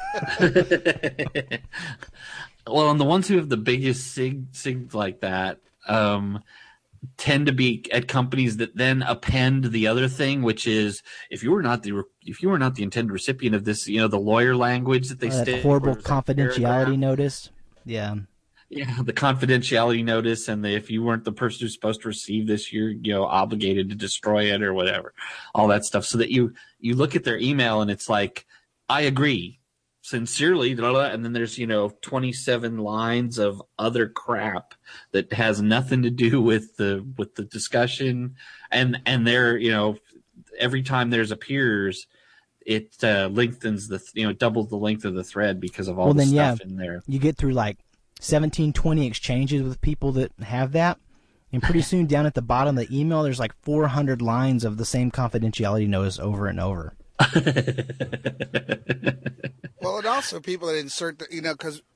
E: well, and the ones who have the biggest sig like that tend to be at companies that then append the other thing, which is if you were not the intended recipient of this, the lawyer language that they stick.
B: Horrible confidentiality notice. Yeah.
E: Yeah, the confidentiality notice, and if you weren't the person who's supposed to receive this, you're obligated to destroy it or whatever, all that stuff. So that you look at their email and it's like, I agree, sincerely, blah, blah, and then there's 27 lines of other crap that has nothing to do with the discussion, and there every time there's appears, it lengthens doubles the length of the thread because of all the stuff in there.
B: You get through like 17, 20 exchanges with people that have that, and pretty soon down at the bottom of the email there's like 400 lines of the same confidentiality notice over and over.
D: Well, and also people that insert because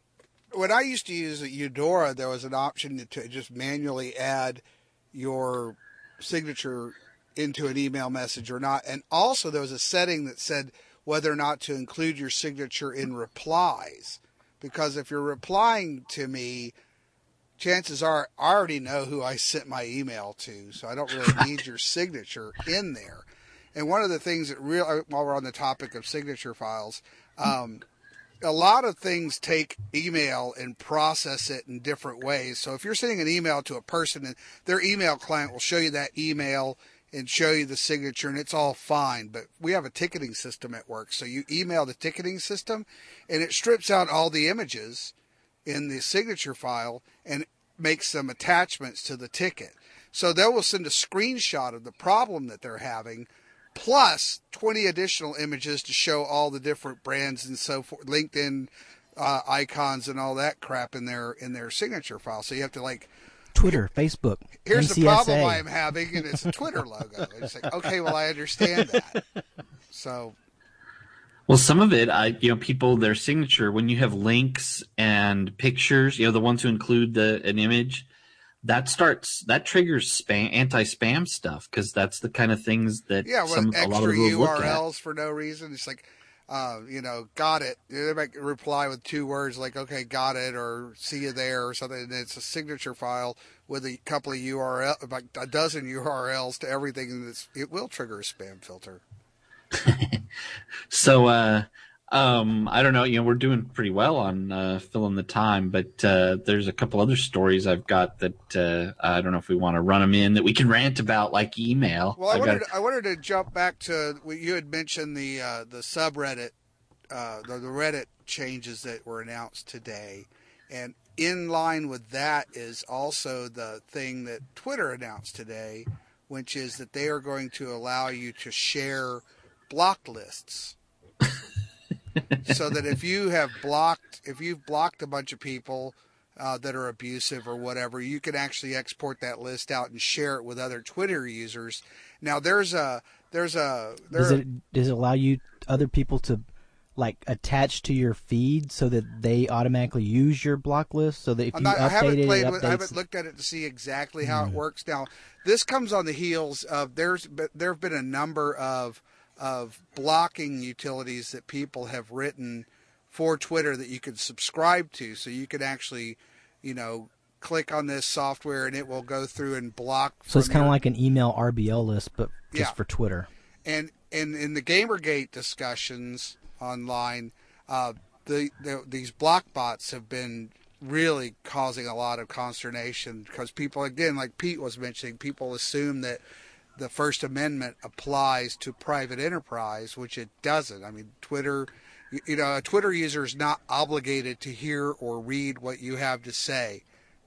D: when I used to use Eudora, there was an option to just manually add your signature into an email message or not. And also there was a setting that said whether or not to include your signature in replies. Because if you're replying to me, chances are I already know who I sent my email to, so I don't really need your signature in there. And one of the things that while we're on the topic of signature files, a lot of things take email and process it in different ways. So if you're sending an email to a person and their email client will show you that email and show you the signature and it's all fine. But we have a ticketing system at work. So you email the ticketing system and it strips out all the images in the signature file and makes some attachments to the ticket. So they will send a screenshot of the problem that they're having, plus 20 additional images to show all the different brands and so forth, LinkedIn icons and all that crap in their signature file. So you have to like
B: Twitter, Facebook.
D: Here's
B: NCSA.
D: the problem I'm having, and it's a Twitter logo. It's like, okay, well, I understand that. So,
E: well, some of it, people, their signature, when you have links and pictures, the ones who include an image, that triggers anti-spam stuff, because that's the kind of things that
D: a lot
E: of
D: extra
E: people look at.
D: URLs for no reason. It's like, got it. They might reply with 2 words like, okay, got it, or see you there, or something. And it's a signature file with a couple of about a dozen URLs to everything, and it will trigger a spam filter.
E: So, I don't know. We're doing pretty well on filling the time, but there's a couple other stories I've got that I don't know if we want to run them in that we can rant about, like email.
D: Well, I wanted to jump back to what you had mentioned, the subreddit, the Reddit changes that were announced today, and in line with that is also the thing that Twitter announced today, which is that they are going to allow you to share block lists. So that if you've blocked a bunch of people that are abusive or whatever, you can actually export that list out and share it with other Twitter users. Now does it
B: allow other people to like attach to your feed so that they automatically use your block list, so that if I
D: haven't looked at it to see exactly how it works. Now this comes on the heels of there have been a number of blocking utilities that people have written for Twitter that you can subscribe to. So you can actually, click on this software and it will go through and block.
B: So it's kind of like an email RBL list, but just for Twitter.
D: And in the Gamergate discussions online, these block bots have been really causing a lot of consternation, because people, again, like Pete was mentioning, people assume that the First Amendment applies to private enterprise, which it doesn't. I mean, Twitter, a Twitter user is not obligated to hear or read what you have to say.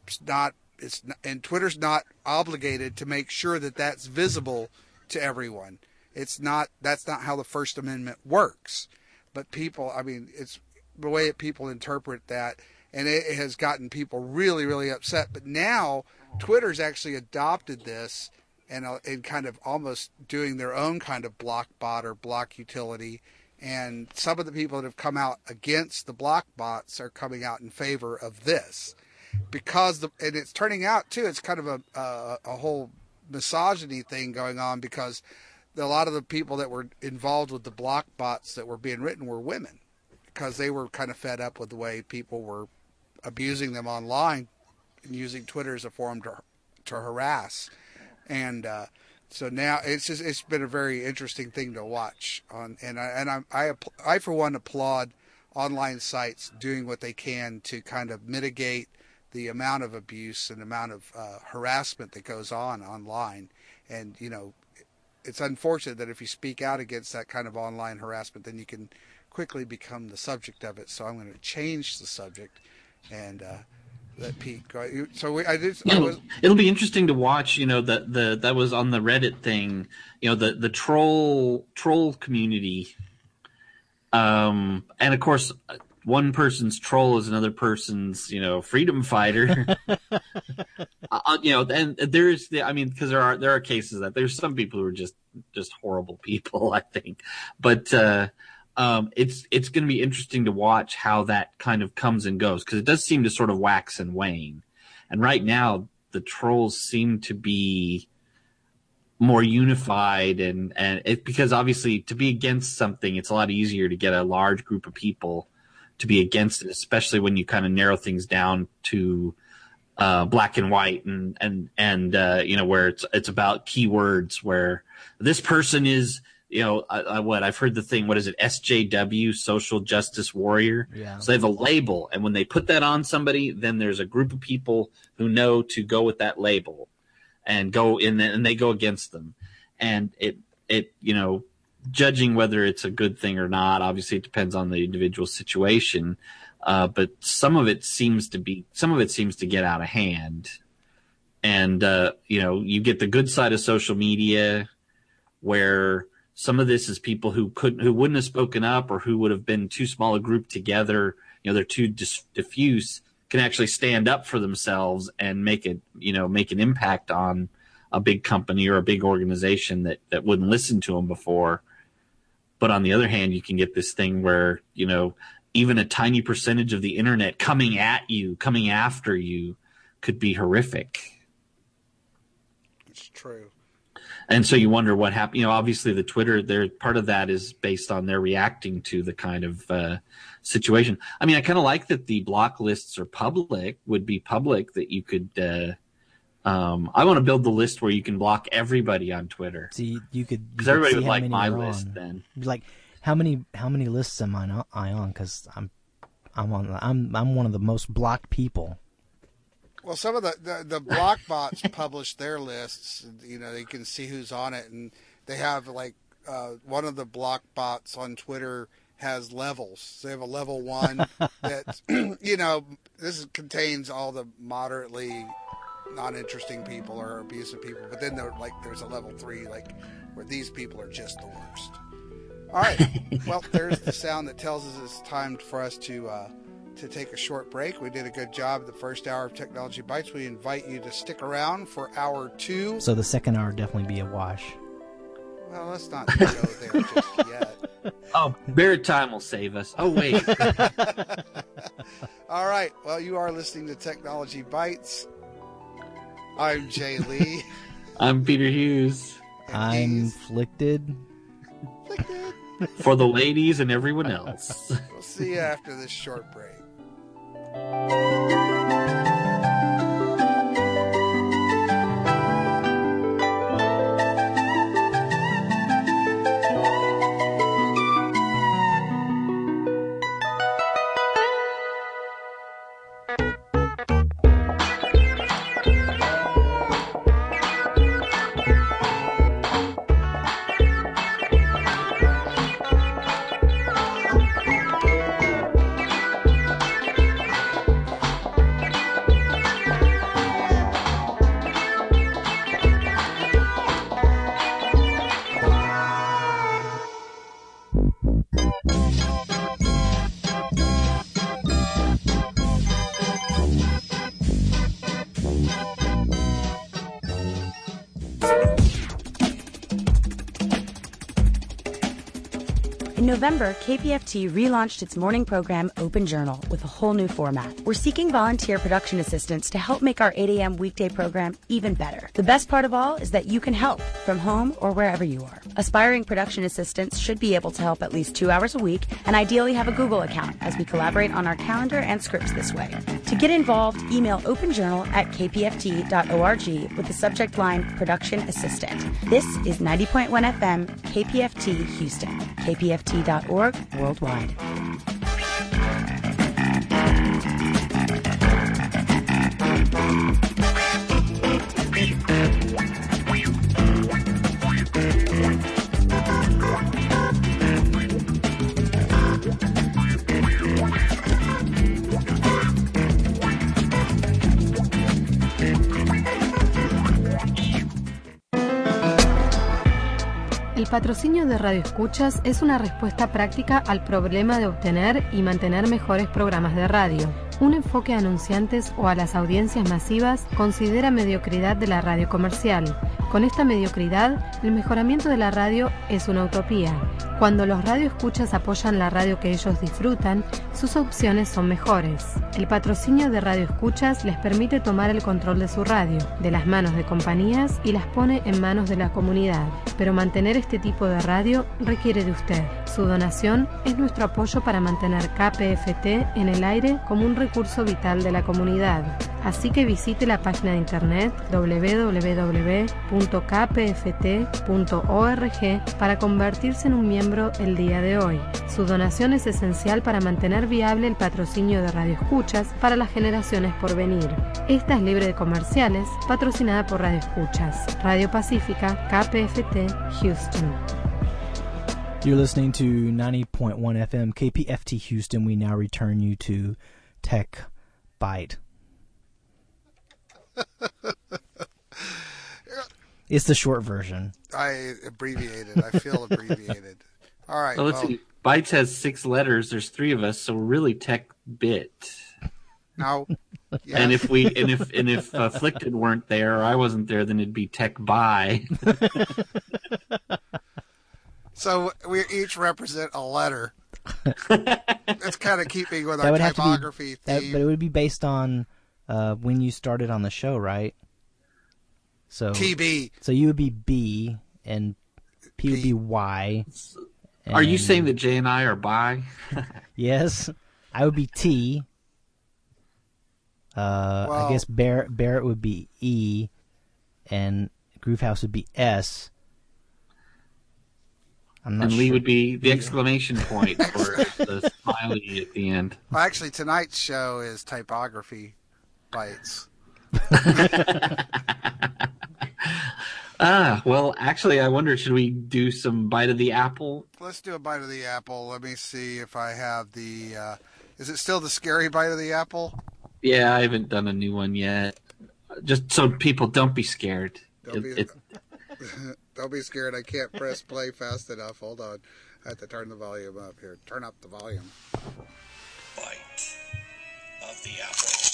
D: And Twitter's not obligated to make sure that that's visible to everyone. That's not how the First Amendment works. But people, it's the way that people interpret that, and it has gotten people really, really upset. But now Twitter's actually adopted this and kind of almost doing their own kind of block bot or block utility. And some of the people that have come out against the block bots are coming out in favor of this, because and it's turning out too, it's kind of a whole misogyny thing going on, because a lot of the people that were involved with the block bots that were being written were women, because they were kind of fed up with the way people were abusing them online and using Twitter as a forum to harass. And so now it's been a very interesting thing to watch. I for one applaud online sites doing what they can to kind of mitigate the amount of abuse and amount of harassment that goes on online. And it's unfortunate that if you speak out against that kind of online harassment, then you can quickly become the subject of it. So I'm going to change the subject and let Pete go. So
E: it'll be interesting to watch. That was on the Reddit thing. The troll community, and of course, one person's troll is another person's freedom fighter. And there is because there are cases that there's some people who are just horrible people, I think, but it's going to be interesting to watch how that kind of comes and goes, because it does seem to sort of wax and wane. And right now, the trolls seem to be more unified, and it, because obviously to be against something, it's a lot easier to get a large group of people to be against it, especially when you kind of narrow things down to black and white, and you know, where it's about keywords, where this person is, you know, I've heard the thing, what is it, SJW, social justice warrior.
B: Yeah.
E: So they have a label, and when they put that on somebody, then there's a group of people who know to go with that label and go in, and they go against them. And it you know, judging whether it's a good thing or not, obviously it depends on the individual situation. But some of it seems to get out of hand. And, you know, you get the good side of social media, where some of this is people who wouldn't have spoken up, or who would have been too small a group together. You know, they're too diffuse, can actually stand up for themselves and make an impact on a big company or a big organization that wouldn't listen to them before. But on the other hand, you can get this thing where, you know, even a tiny percentage of the internet coming at you, coming after you, could be horrific.
D: It's true.
E: And so you wonder what happened. You know, obviously the Twitter, part of that is based on their reacting to the kind of situation. I mean, I kind of like that the block lists are would be public, that you could, I want to build the list where you can block everybody on Twitter.
B: See,
E: because everybody would like my list then.
B: Like, how many lists am I on? Because I'm one of the most blocked people.
D: Well, some of the block bots publish their lists. You know, they can see who's on it, and they have like one of the block bots on Twitter has levels. So they have a level 1 that, you know, this contains all the moderately non-interesting people or abusive people, but then there's a level 3, like, where these people are just the worst. All right. Well, there's the sound that tells us it's time for us to take a short break. We did a good job the first hour of Technology Bites. We invite you to stick around for hour 2.
B: So the second hour definitely be a wash.
D: Well, let's not go there just yet.
E: Oh, Barrett Time will save us. Oh, wait.
D: All right. Well, you are listening to Technology Bites. I'm Jay Lee.
E: I'm Peter Hughes.
B: I'm Flicted.
E: For the ladies and everyone else.
D: We'll see you after this short break.
G: In November, KPFT relaunched its morning program, Open Journal, with a whole new format. We're seeking volunteer production assistants to help make our 8 a.m. weekday program even better. The best part of all is that you can help from home or wherever you are. Aspiring production assistants should be able to help at least 2 hours a week and ideally have a Google account, as we collaborate on our calendar and scripts this way. To get involved, email openjournal@kpft.org with the subject line Production Assistant. This is 90.1 FM, KPFT Houston. KPFT.org worldwide.
H: El patrocinio de radioescuchas es una respuesta práctica al problema de obtener y mantener mejores programas de radio. Un enfoque a anunciantes o a las audiencias masivas considera mediocridad de la radio comercial. Con esta mediocridad, el mejoramiento de la radio es una utopía. Cuando los radioescuchas apoyan la radio que ellos disfrutan, sus opciones son mejores. El patrocinio de radioescuchas les permite tomar el control de su radio, de las manos de compañías, y las pone en manos de la comunidad. Pero mantener este tipo de radio requiere de usted. Su donación es nuestro apoyo para mantener KPFT en el aire como un recurso vital de la comunidad. Así que visite la página de internet www.kpft.org para convertirse en un miembro el día de hoy. Su donación es esencial para mantener viable el patrocinio de radioescuchas para las generaciones por venir. Esta es libre de comerciales, patrocinada por Radioescuchas, Radio Pacífica, KPFT, Houston.
B: You're listening to 90.1 FM KPFT Houston. We now return you to Tech Byte. It's the short version.
D: I abbreviated. I feel abbreviated. All right.
E: Well, let's see. Bytes has 6 letters. There's 3 of us, so we're really Tech Bit.
D: No. Yes.
E: And if Afflicted weren't there or I wasn't there, then it'd be Tech By.
D: So we each represent a letter. It's kind of keeping with our typography theme.
B: But it would be based on when you started on the show, right? So
D: TB.
B: So you would be B, and P would be Y.
E: Are you saying that Jay and I are bi?
B: Yes. I would be T. I guess Barrett would be E, and Groovehouse would be S. I'm not
E: and
B: sure.
E: Lee would be the exclamation point or the smiley at the end.
D: Well, actually, tonight's show is Typography Bytes.
E: Well, actually, I wonder, should we do some Bite of the Apple?
D: Let's do a Bite of the Apple. Let me see if I have the... is it still the scary Bite of the Apple?
E: Yeah, I haven't done a new one yet. Just so people don't be scared.
D: Don't be scared. I can't press play fast enough. Hold on. I have to turn the volume up here. Turn up the volume.
I: Bite of the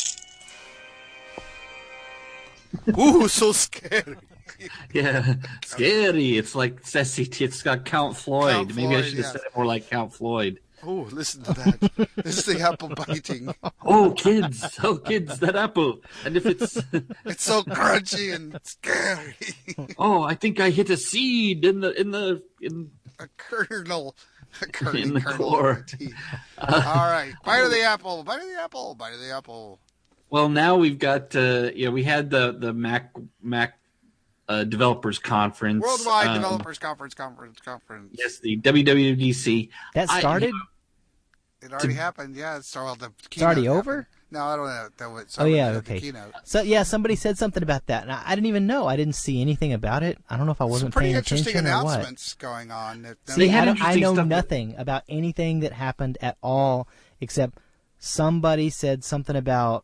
I: Apple.
D: Ooh, so scary.
E: Yeah, scary. It's like SCT. It's got Count Floyd. Maybe I should have said it more like Count Floyd.
D: Oh, listen to that. This is the apple biting.
E: Oh, kids, that apple. And if it's...
D: It's so crunchy and scary.
E: Oh, I think I hit a seed in
D: a kernel.
E: In the core.
D: All right. Bite of the apple. Bite of the apple. Bite of the apple.
E: Well, now we've got, we had the Mac Developers Conference.
D: Worldwide Developers Conference.
E: Yes, the WWDC.
B: That started?
D: It already happened, yeah. It's
B: already over?
D: No, I don't know.
B: Okay. So, yeah, somebody said something about that, and I didn't even know. I didn't see anything about it. I don't know if I wasn't paying attention or what.
D: Pretty interesting announcements going on.
B: See, I know nothing about anything that happened at all, except somebody said something about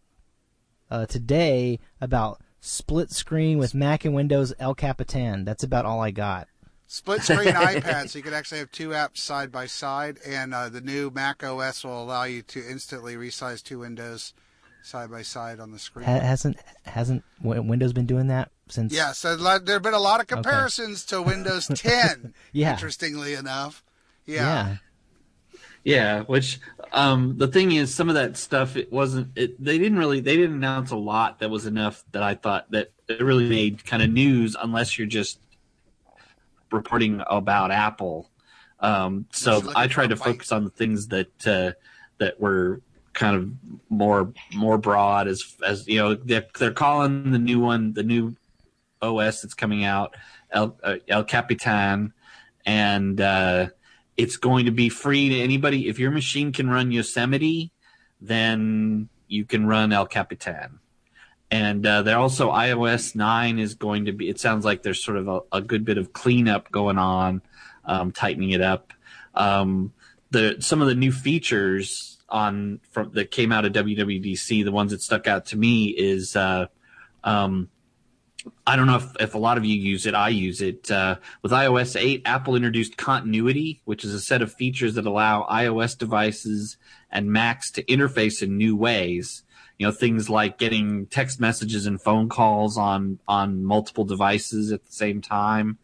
B: today about split screen with Mac and Windows El Capitan. That's about all I got.
D: Split screen iPad, so you can actually have 2 apps side by side, and the new Mac OS will allow you to instantly resize 2 windows side by side on the screen.
B: Hasn't Windows been doing that since?
D: Yes, there have been a lot of comparisons to Windows 10.
B: Yeah.
D: Interestingly enough.
B: Yeah.
E: Yeah, which the thing is, some of that stuff they didn't announce a lot that was enough that I thought that it really made kind of news, unless you're just reporting about Apple. So I tried to focus on the things that were kind of more broad, as you know, they're calling the new one, the new OS that's coming out, El Capitan, and it's going to be free to anybody. If your machine can run Yosemite, then you can run El Capitan. And they're also, iOS 9 is going to be, it sounds like there's sort of a good bit of cleanup going on, tightening it up. Some of the new features that came out of WWDC, the ones that stuck out to me is, I don't know if a lot of you use it. I use it. With iOS 8, Apple introduced Continuity, which is a set of features that allow iOS devices and Macs to interface in new ways. things like getting text messages and phone calls on multiple devices at the same time.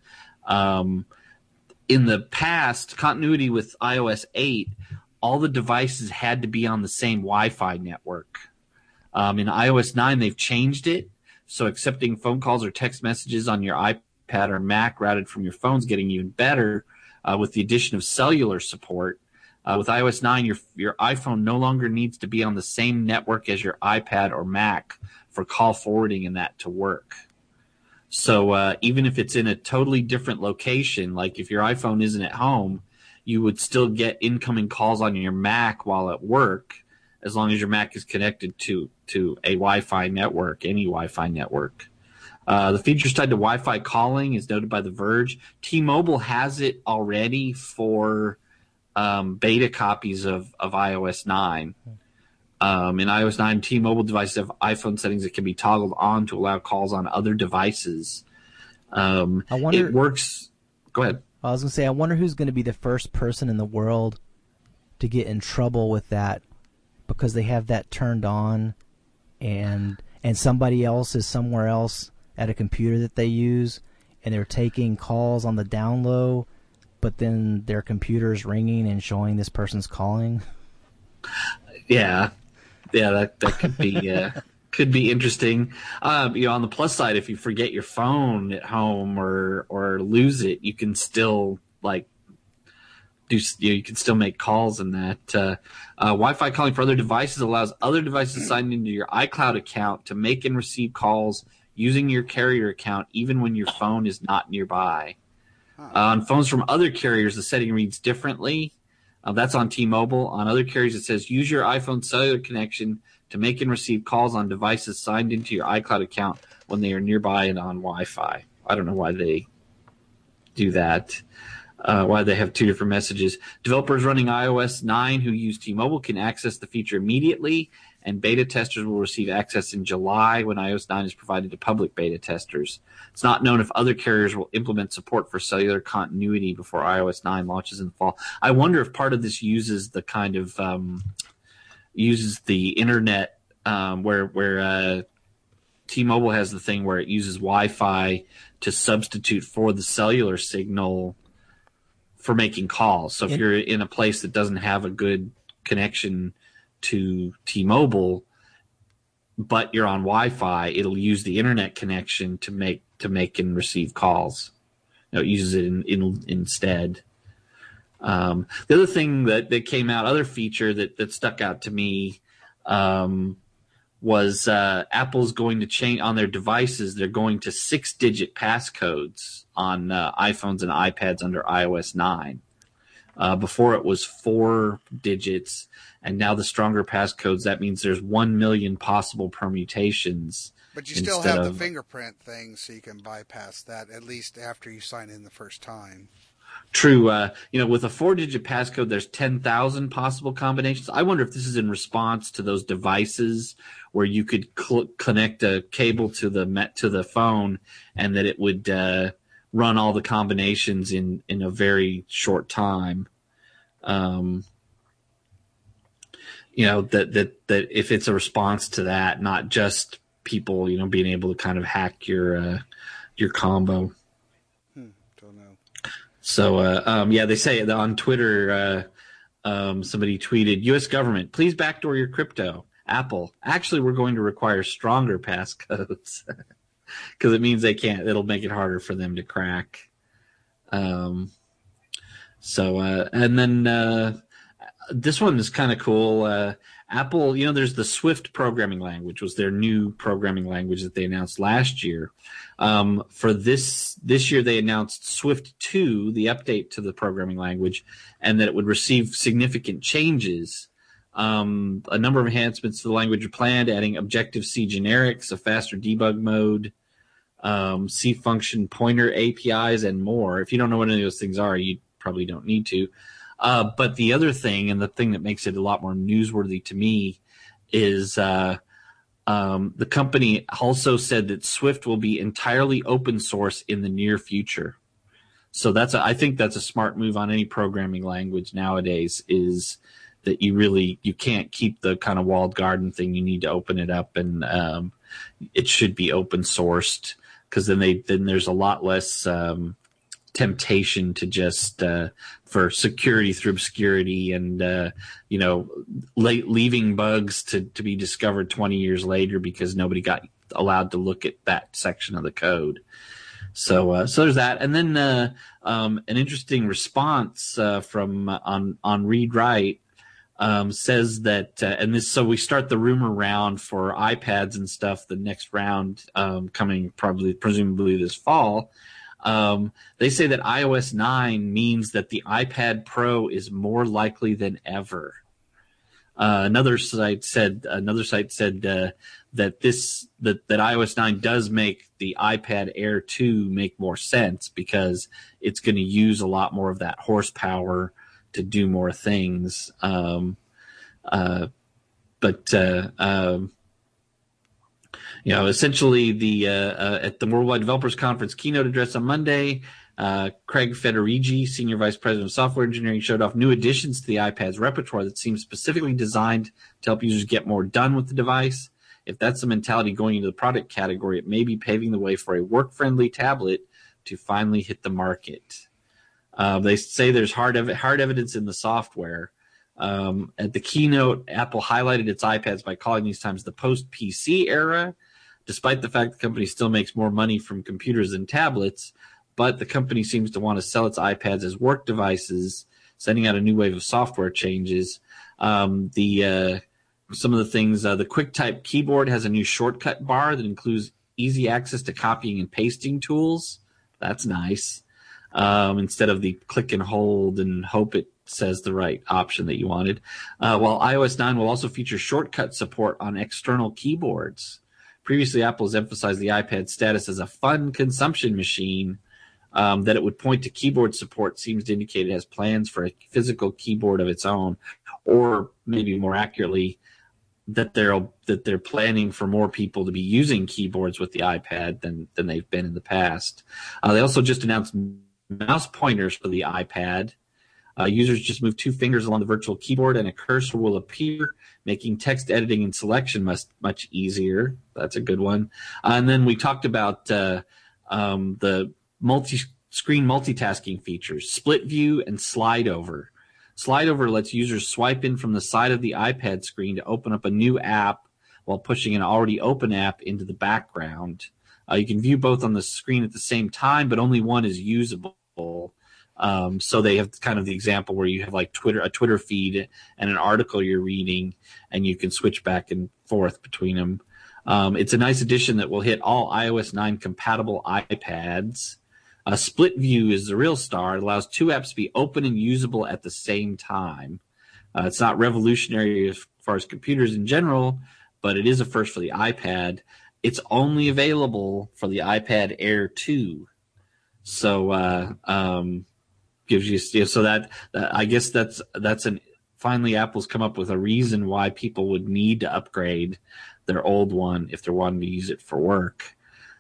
E: In the past, continuity with iOS 8, all the devices had to be on the same Wi-Fi network. In iOS 9, they've changed it, so accepting phone calls or text messages on your iPad or Mac routed from your phone is getting even better with the addition of cellular support. With iOS 9, your iPhone no longer needs to be on the same network as your iPad or Mac for call forwarding and that to work. So even if it's in a totally different location, like if your iPhone isn't at home, you would still get incoming calls on your Mac while at work, as long as your Mac is connected to a Wi-Fi network, any Wi-Fi network. The features tied to Wi-Fi calling is noted by The Verge. T-Mobile has it already for beta copies of iOS 9. In iOS 9, T-Mobile devices have iPhone settings that can be toggled on to allow calls on other devices. It works. Go ahead.
B: I was going to say, I wonder who's going to be the first person in the world to get in trouble with that, because they have that turned on, and somebody else is somewhere else at a computer that they use, and they're taking calls on the down low, but then their computer's ringing and showing this person's calling.
E: Yeah, that could be interesting. On the plus side, if you forget your phone at home or lose it, you can still you can still make calls in that. Wi-Fi calling for other devices allows other devices signed into your iCloud account to make and receive calls using your carrier account, even when your phone is not nearby. On phones from other carriers, the setting reads differently. That's on T-Mobile. On other carriers, it says use your iPhone cellular connection to make and receive calls on devices signed into your iCloud account when they are nearby and on Wi-Fi. I don't know why they do that, why they have two different messages. Developers running iOS 9 who use T-Mobile can access the feature immediately, and beta testers will receive access in July when iOS 9 is provided to public beta testers. It's not known if other carriers will implement support for cellular continuity before iOS 9 launches in the fall. I wonder if part of this uses the kind of uses the internet where T-Mobile has the thing where it uses Wi-Fi to substitute for the cellular signal for making calls. So if you're in a place that doesn't have a good connection to T-Mobile, but you're on Wi-Fi, it'll use the internet connection to make and receive calls. It uses it instead. The other thing that came out, other feature that stuck out to me, was Apple's going to change on their devices. They're going to 6-digit passcodes on iPhones and iPads under iOS 9. Before it was 4 digits, and now the stronger passcodes, that means there's 1 million possible permutations.
D: But you still have the fingerprint thing, so you can bypass that, at least after you sign in the first time.
E: True. With a 4-digit passcode, there's 10,000 possible combinations. I wonder if this is in response to those devices where you could connect a cable to the phone, and that it would run all the combinations in a very short time. That if it's a response to that, not just people, being able to kind of hack your combo.
D: Don't know.
E: So, they say on Twitter, somebody tweeted, U.S. government, please backdoor your crypto. Apple, actually, we're going to require stronger passcodes because it means it'll make it harder for them to crack. And then this one is kind of cool. Apple, there's the Swift programming language, was their new programming language that they announced last year. For this year, they announced Swift 2, the update to the programming language, and that it would receive significant changes. A number of enhancements to the language are planned, adding Objective-C generics, a faster debug mode, C function pointer APIs, and more. If you don't know what any of those things are, you probably don't need to. But the other thing, and the thing that makes it a lot more newsworthy to me, is the company also said that Swift will be entirely open source in the near future. So I think that's a smart move on any programming language nowadays, is that you can't keep the kind of walled garden thing. You need to open it up, and it should be open sourced, because then there's a lot less temptation to just for security through obscurity and leaving bugs to be discovered 20 years later because nobody got allowed to look at that section of the code. So there's that, and then an interesting response from on Read Write says that, and this, so we start the rumor round for iPads and stuff. The next round coming presumably this fall. They say that iOS 9 means that the iPad Pro is more likely than ever. Another site said that iOS 9 does make the iPad Air 2 make more sense because it's going to use a lot more of that horsepower to do more things. Essentially at the Worldwide Developers Conference keynote address on Monday, Craig Federighi, Senior Vice President of Software Engineering, showed off new additions to the iPad's repertoire that seem specifically designed to help users get more done with the device. If that's the mentality going into the product category, it may be paving the way for a work-friendly tablet to finally hit the market. They say there's hard evidence in the software. At the keynote, Apple highlighted its iPads by calling these times the post-PC era, despite the fact the company still makes more money from computers than tablets. But the company seems to want to sell its iPads as work devices, sending out a new wave of software changes. Some of the things, the QuickType keyboard has a new shortcut bar that includes easy access to copying and pasting tools. That's nice. Instead of the click and hold and hope it says the right option that you wanted. While iOS 9 will also feature shortcut support on external keyboards. Previously, Apple has emphasized the iPad's status as a fun consumption machine. That it would point to keyboard support seems to indicate it has plans for a physical keyboard of its own, or maybe more accurately, that they're planning for more people to be using keyboards with the iPad than they've been in the past. They also just announced mouse pointers for the iPad. Users just move 2 fingers along the virtual keyboard and a cursor will appear, making text editing and selection much easier. That's a good one. And then we talked about the multi-screen multitasking features, split view and slide over. Slide over lets users swipe in from the side of the iPad screen to open up a new app while pushing an already open app into the background. You can view both on the screen at the same time, but only one is usable. So they have kind of the example where you have like a Twitter feed and an article you're reading, and you can switch back and forth between them. It's a nice addition that will hit all iOS 9 compatible iPads. Split view is the real star. It allows 2 apps to be open and usable at the same time. It's not revolutionary as far as computers in general, but it is a first for the iPad. It's only available for the iPad Air 2. So gives you so that I guess that's finally Apple's come up with a reason why people would need to upgrade their old one if they're wanting to use it for work.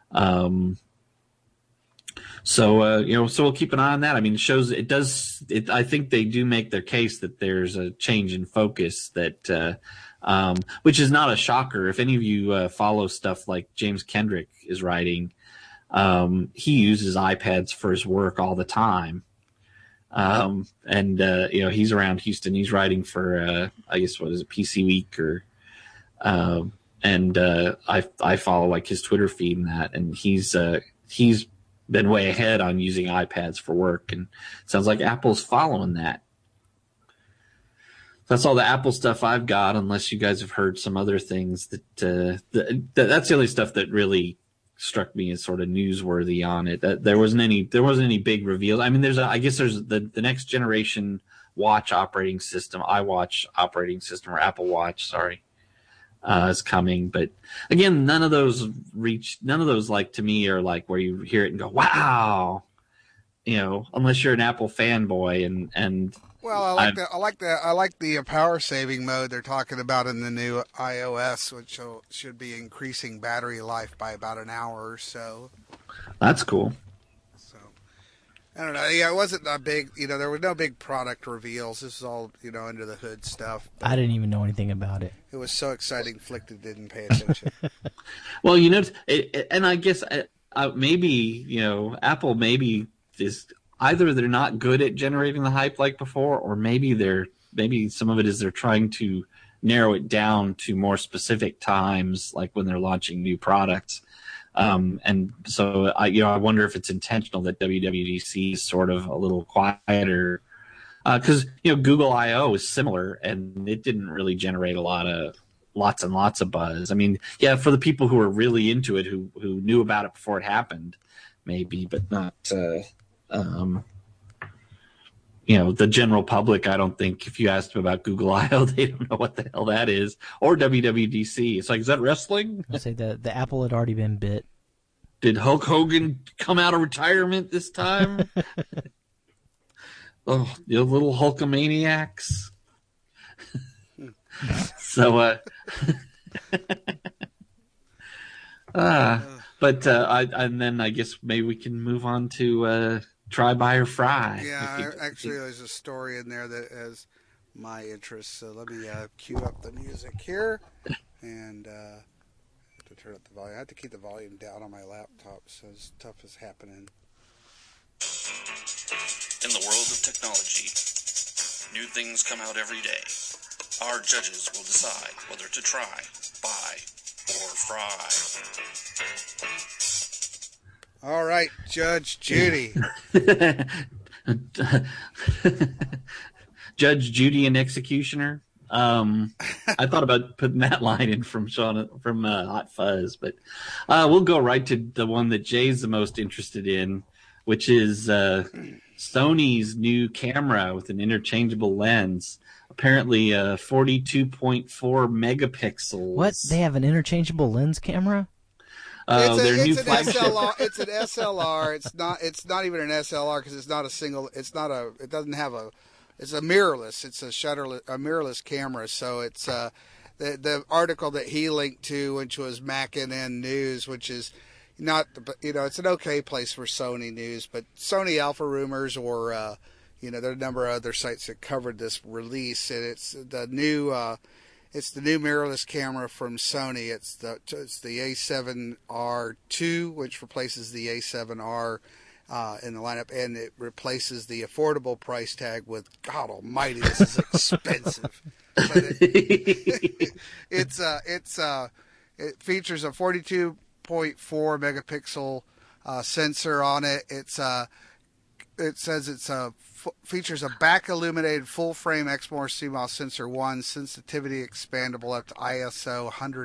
E: So we'll keep an eye on that. I mean, I think they do make their case that there's a change in focus that, which is not a shocker. If any of you follow stuff like James Kendrick is writing, he uses iPads for his work all the time. He's around Houston. He's writing for, I guess, what is it, PC Week I follow like his Twitter feed and that, and he's been way ahead on using iPads for work, and it sounds like Apple's following that. That's all the Apple stuff I've got, unless you guys have heard some other things that's the only stuff that really struck me as sort of newsworthy on it. That there wasn't any big reveals. I mean, there's the next generation watch operating system, iWatch operating system, or Apple Watch, sorry, is coming. But again, none of those like to me are like where you hear it and go, wow, unless you're an Apple fanboy and.
D: Well, I like the power saving mode they're talking about in the new iOS, which should be increasing battery life by about an hour or so.
E: That's cool.
D: So, I don't know. Yeah, it wasn't a big, there were no big product reveals. This is all, under the hood stuff.
B: I didn't even know anything about it.
D: It was so exciting, Flick didn't pay attention.
E: Well, and I guess maybe, Apple maybe is either they're not good at generating the hype like before, or maybe some of it is they're trying to narrow it down to more specific times, like when they're launching new products. And so I wonder if it's intentional that WWDC is sort of a little quieter, because Google I/O is similar, and it didn't really generate lots and lots of buzz. I mean, yeah, for the people who are really into it, who knew about it before it happened, maybe, but not the general public. I don't think if you asked them about Google I/O, they don't know what the hell that is, or WWDC. It's like, is that wrestling?
B: I'd say the apple had already been bit.
E: Did Hulk Hogan come out of retirement this time? Oh, the little Hulkamaniacs. So, and then I guess maybe we can move on to Try, Buy, or Fry.
D: Yeah, actually, there's a story in there that has my interest. So let me cue up the music here, and I have to turn up the volume. I have to keep the volume down on my laptop, so stuff is happening.
I: In the world of technology, new things come out every day. Our judges will decide whether to try, buy, or fry.
D: All right, Judge Judy.
E: Judge Judy and Executioner. I thought about putting that line in from Hot Fuzz, but we'll go right to the one that Jay's the most interested in, which is Sony's new camera with an interchangeable lens. Apparently, 42.4 megapixels.
B: What? They have an interchangeable lens camera?
D: It's an SLR. It's an SLR. It's not even an SLR because it's not a single. It doesn't have a. It's a mirrorless. It's a mirrorless camera. So it's the article that he linked to, which was Mac&N News, which is not it's an okay place for Sony news, but Sony Alpha Rumors or there are a number of other sites that covered this release, and it's the new mirrorless camera from Sony. It's the A7R2, which replaces the A7R in the lineup, and it replaces the affordable price tag with, God Almighty, this is expensive. But it features a 42.4 megapixel sensor on it. It says features a back illuminated full frame Exmor CMOS sensor 1, sensitivity expandable up to ISO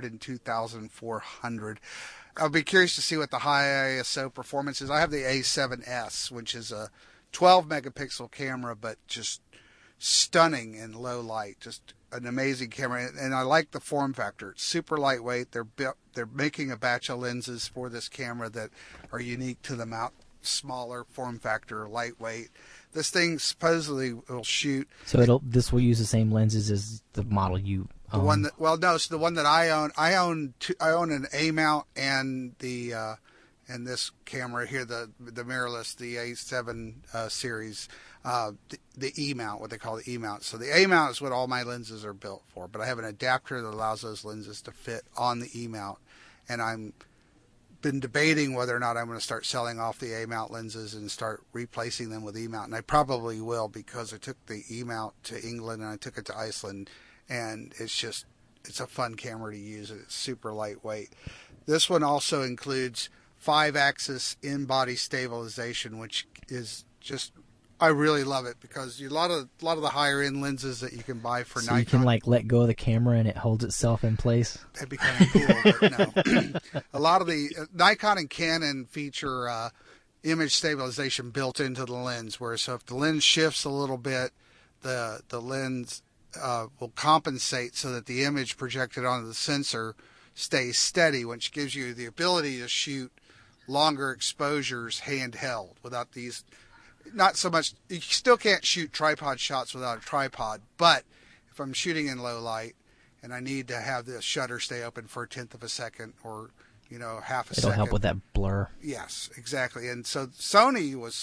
D: 102,400. I'll be curious to see what the high ISO performance is. I have the A7S, which is a 12 megapixel camera, but just stunning in low light. Just an amazing camera, and I like the form factor. It's super lightweight. They're making a batch of lenses for this camera that are unique to the mount. Smaller form factor, lightweight. This thing supposedly will shoot. So
B: this will use the same lenses as the model you own.
D: The one that so the one that I own an A mount and the and this camera here, the mirrorless, the A7 series, the E mount, what they call the E mount. So the A mount is what all my lenses are built for, but I have an adapter that allows those lenses to fit on the E mount, and I'm been debating whether or not I'm going to start selling off the A-mount lenses and start replacing them with E-mount, and I probably will, because I took the E-mount to England and I took it to Iceland, and it's a fun camera to use. It's super lightweight. This one also includes 5-axis in-body stabilization, which is just, I really love it, because a lot of the higher end lenses that you can buy for Nikon.
B: You can let go of the camera and it holds itself in place.
D: That'd be kind of cool, but no. A lot of the Nikon and Canon feature image stabilization built into the lens, where so if the lens shifts a little bit, the lens will compensate so that the image projected onto the sensor stays steady, which gives you the ability to shoot longer exposures handheld without these. Not so much, you still can't shoot tripod shots without a tripod, but if I'm shooting in low light and I need to have the shutter stay open for 1/10 of a second or, half a second.
B: It'll help with that blur.
D: Yes, exactly. And so Sony was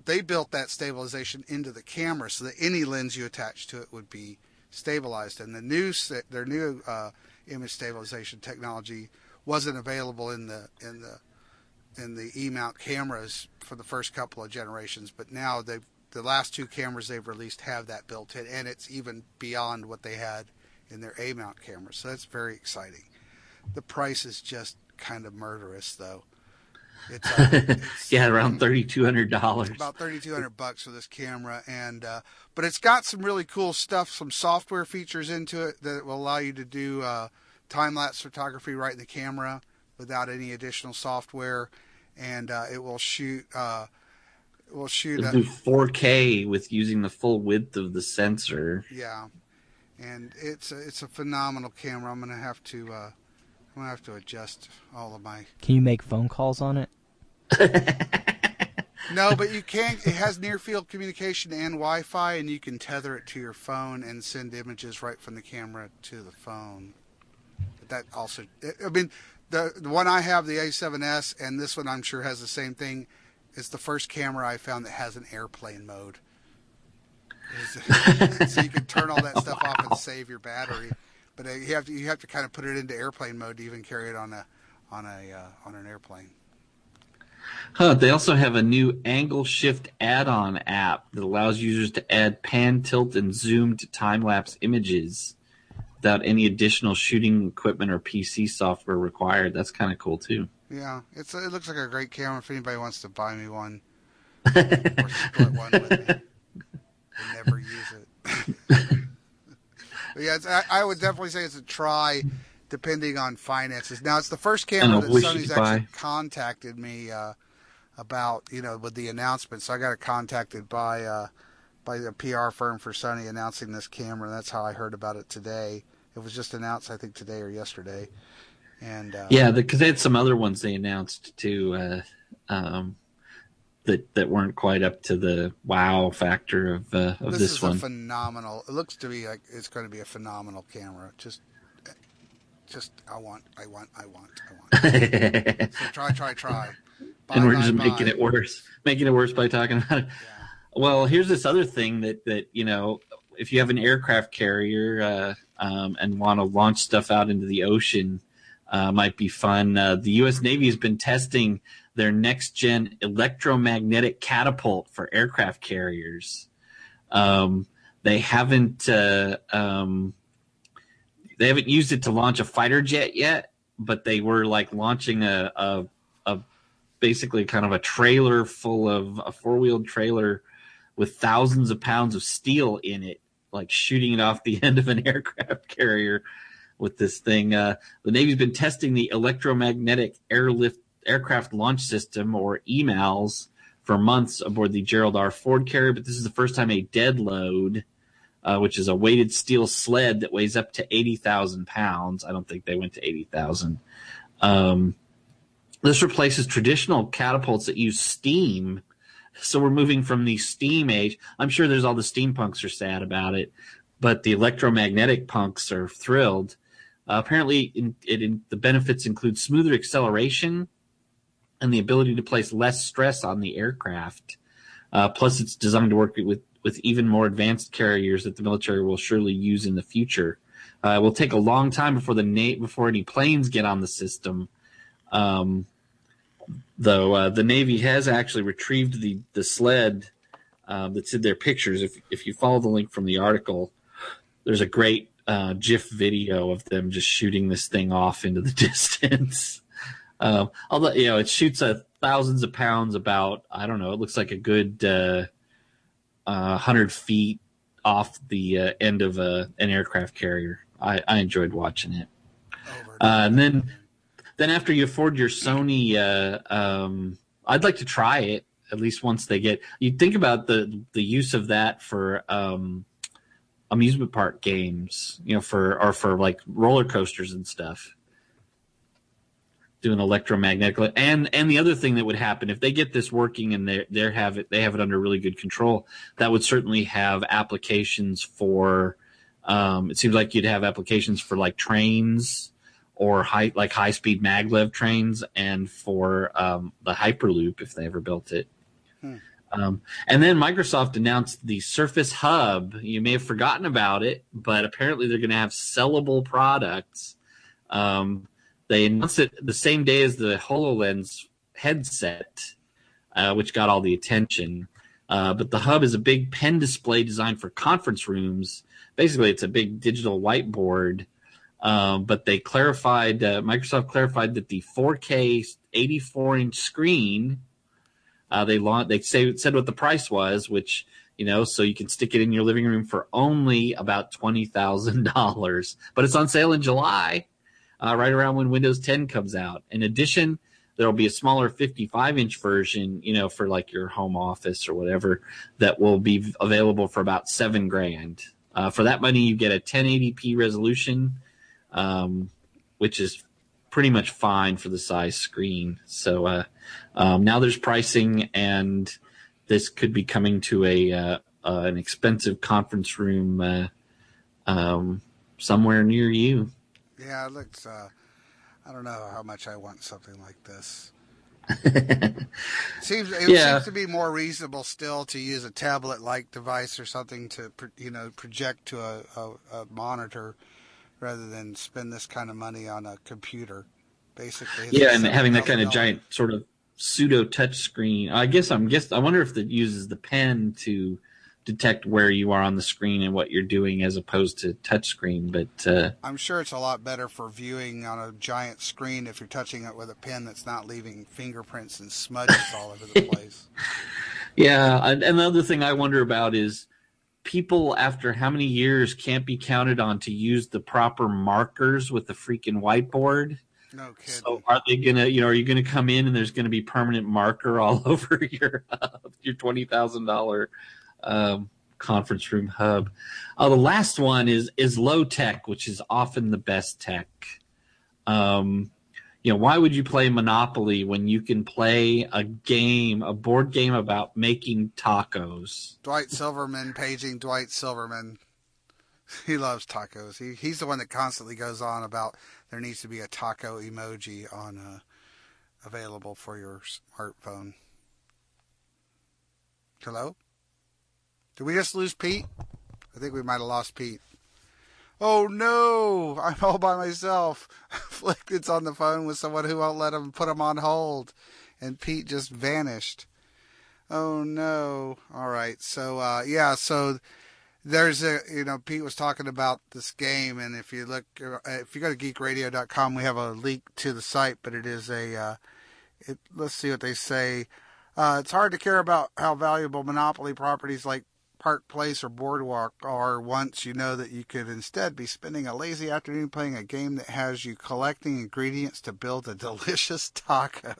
D: they built that stabilization into the camera so that any lens you attach to it would be stabilized. And their new image stabilization technology wasn't available in the E-mount cameras for the first couple of generations, but now the last two cameras they've released have that built in, and it's even beyond what they had in their A-mount cameras. So that's very exciting. The price is just kind of murderous, though. It's
E: yeah, around $3,200.
D: About $3,200 for this camera, and but it's got some really cool stuff, some software features into it that will allow you to do time-lapse photography right in the camera without any additional software, and it will shoot. It'll do
E: 4K with using the full width of the sensor.
D: Yeah, and it's a phenomenal camera. I'm gonna have to adjust all of my.
B: Can you make phone calls on it?
D: No, but you can. It has near-field communication and Wi-Fi, and you can tether it to your phone and send images right from the camera to the phone. But that also, I mean, the one I have, the A7S, and this one I'm sure has the same thing. It's the first camera I found that has an airplane mode, so you can turn all that stuff off and save your battery. But you have to kind of put it into airplane mode to even carry it on an airplane.
E: They also have a new angle shift add-on app that allows users to add pan, tilt, and zoom to time-lapse images without any additional shooting equipment or PC software required. That's kind of cool too. Yeah,
D: it looks like a great camera if anybody wants to buy me one or split one with me and never use it. But yeah, I would definitely say it's a try, depending on finances. Now, it's the first camera that Sony's actually contacted me about, with the announcement. So I got contacted by a PR firm for Sony announcing this camera. That's how I heard about it today. It was just announced, I think, today or yesterday. And
E: yeah, because they had some other ones they announced too that weren't quite up to the wow factor of this one. This is
D: phenomenal. It looks to be like it's going to be a phenomenal camera. Just I want. So try.
E: And we're just making it worse by talking about it. Yeah. Well, here's this other thing that if you have an aircraft carrier and want to launch stuff out into the ocean, might be fun. The U.S. Navy has been testing their next-gen electromagnetic catapult for aircraft carriers. They haven't used it to launch a fighter jet yet, but they were like launching a basically kind of a trailer full of a four-wheeled trailer with thousands of pounds of steel in it, like shooting it off the end of an aircraft carrier with this thing. The Navy's been testing the electromagnetic aircraft launch system, or EMALS, for months aboard the Gerald R. Ford carrier, but this is the first time a dead load, which is a weighted steel sled that weighs up to 80,000 pounds. I don't think they went to 80,000. This replaces traditional catapults that use steam. So we're moving from the steam age. I'm sure there's all the steampunks are sad about it, but the electromagnetic punks are thrilled. Apparently, the benefits include smoother acceleration and the ability to place less stress on the aircraft. Plus, it's designed to work with even more advanced carriers that the military will surely use in the future. It will take a long time before any planes get on the system. Though the Navy has actually retrieved the sled that's in their pictures. If you follow the link from the article, there's a great GIF video of them just shooting this thing off into the distance. Although it shoots thousands of pounds, about, I don't know, it looks like a good 100 feet off the end of an aircraft carrier. I enjoyed watching it. And then after you afford your Sony, I'd like to try it at least once they get. You think about the use of that for amusement park games, for like roller coasters and stuff. Doing electromagnetic, and the other thing that would happen if they get this working and they have it under really good control, that would certainly have applications for. It seems like you'd have applications for like trains. Or high-speed maglev trains, and for the Hyperloop if they ever built it. And then Microsoft announced the Surface Hub. You may have forgotten about it, but apparently they're going to have sellable products. They announced it the same day as the HoloLens headset, which got all the attention. But the Hub is a big pen display designed for conference rooms. Basically, it's a big digital whiteboard. But they clarified, Microsoft clarified that the 4K 84-inch screen, they said what the price was, which, so you can stick it in your living room for only about $20,000. But it's on sale in July, right around when Windows 10 comes out. In addition, there'll be a smaller 55-inch version, for like your home office or whatever, that will be available for about $7,000. For that money, you get a 1080p resolution, which is pretty much fine for the size screen. So now there's pricing, and this could be coming to an expensive conference room somewhere near you.
D: Yeah, it looks. I don't know how much I want something like this. Seems to be more reasonable still to use a tablet-like device or something to project to a monitor, rather than spend this kind of money on a computer. Basically,
E: and having that kind of giant sort of pseudo touch screen. I wonder if it uses the pen to detect where you are on the screen and what you're doing as opposed to touch screen. But
D: I'm sure it's a lot better for viewing on a giant screen if you're touching it with a pen that's not leaving fingerprints and smudges all over the place.
E: Yeah, and the other thing I wonder about is people, after how many years, can't be counted on to use the proper markers with the freaking whiteboard.
D: No kidding.
E: So are they gonna, are you gonna come in and there's gonna be permanent marker all over your $20,000 conference room hub? The last one is low tech, which is often the best tech. Why would you play Monopoly when you can play a board game about making tacos?
D: Dwight Silverman paging Dwight Silverman. He loves tacos. He's the one that constantly goes on about there needs to be a taco emoji on available for your smartphone. Hello? Did we just lose Pete? I think we might have lost Pete. Oh no, I'm all by myself. Flicked's on the phone with someone who won't let him put him on hold. And Pete just vanished. Oh no. All right. So, so there's Pete was talking about this game. And if you go to geekradio.com, we have a link to the site, but it is let's see what they say. It's hard to care about how valuable Monopoly properties like Park Place or Boardwalk are once you know that you could instead be spending a lazy afternoon playing a game that has you collecting ingredients to build a delicious taco.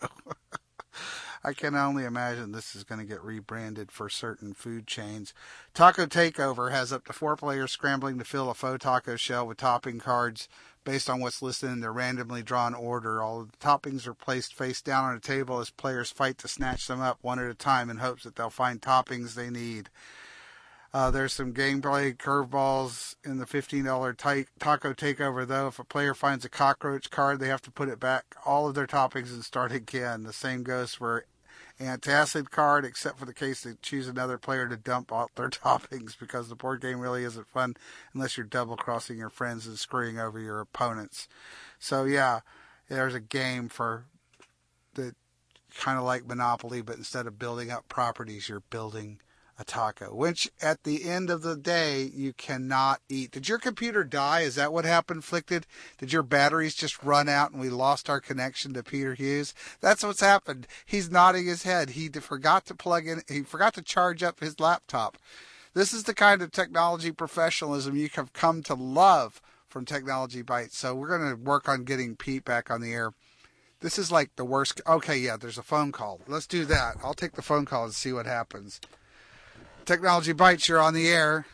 D: I can only imagine this is going to get rebranded for certain food chains. Taco Takeover has up to 4 players scrambling to fill a faux taco shell with topping cards based on what's listed in their randomly drawn order. All of the toppings are placed face down on a table as players fight to snatch them up one at a time in hopes that they'll find toppings they need. There's some gameplay curveballs in the $15 Taco Takeover, though. If a player finds a cockroach card, they have to put it back, all of their toppings, and start again. The same goes for antacid card, except for the case they choose another player to dump out their toppings, because the board game really isn't fun unless you're double-crossing your friends and screwing over your opponents. So, yeah, there's a game for the kind of like Monopoly, but instead of building up properties, you're building a taco, which at the end of the day, you cannot eat. Did your computer die? Is that what happened, Flicked? Did your batteries just run out and we lost our connection to Peter Hughes? That's what's happened. He's nodding his head. He forgot to charge up his laptop. This is the kind of technology professionalism you have come to love from Technology Bites. So we're going to work on getting Pete back on the air. This is like the worst. Okay, yeah, there's a phone call. Let's do that. I'll take the phone call and see what happens. Technology Bites, you're on the air.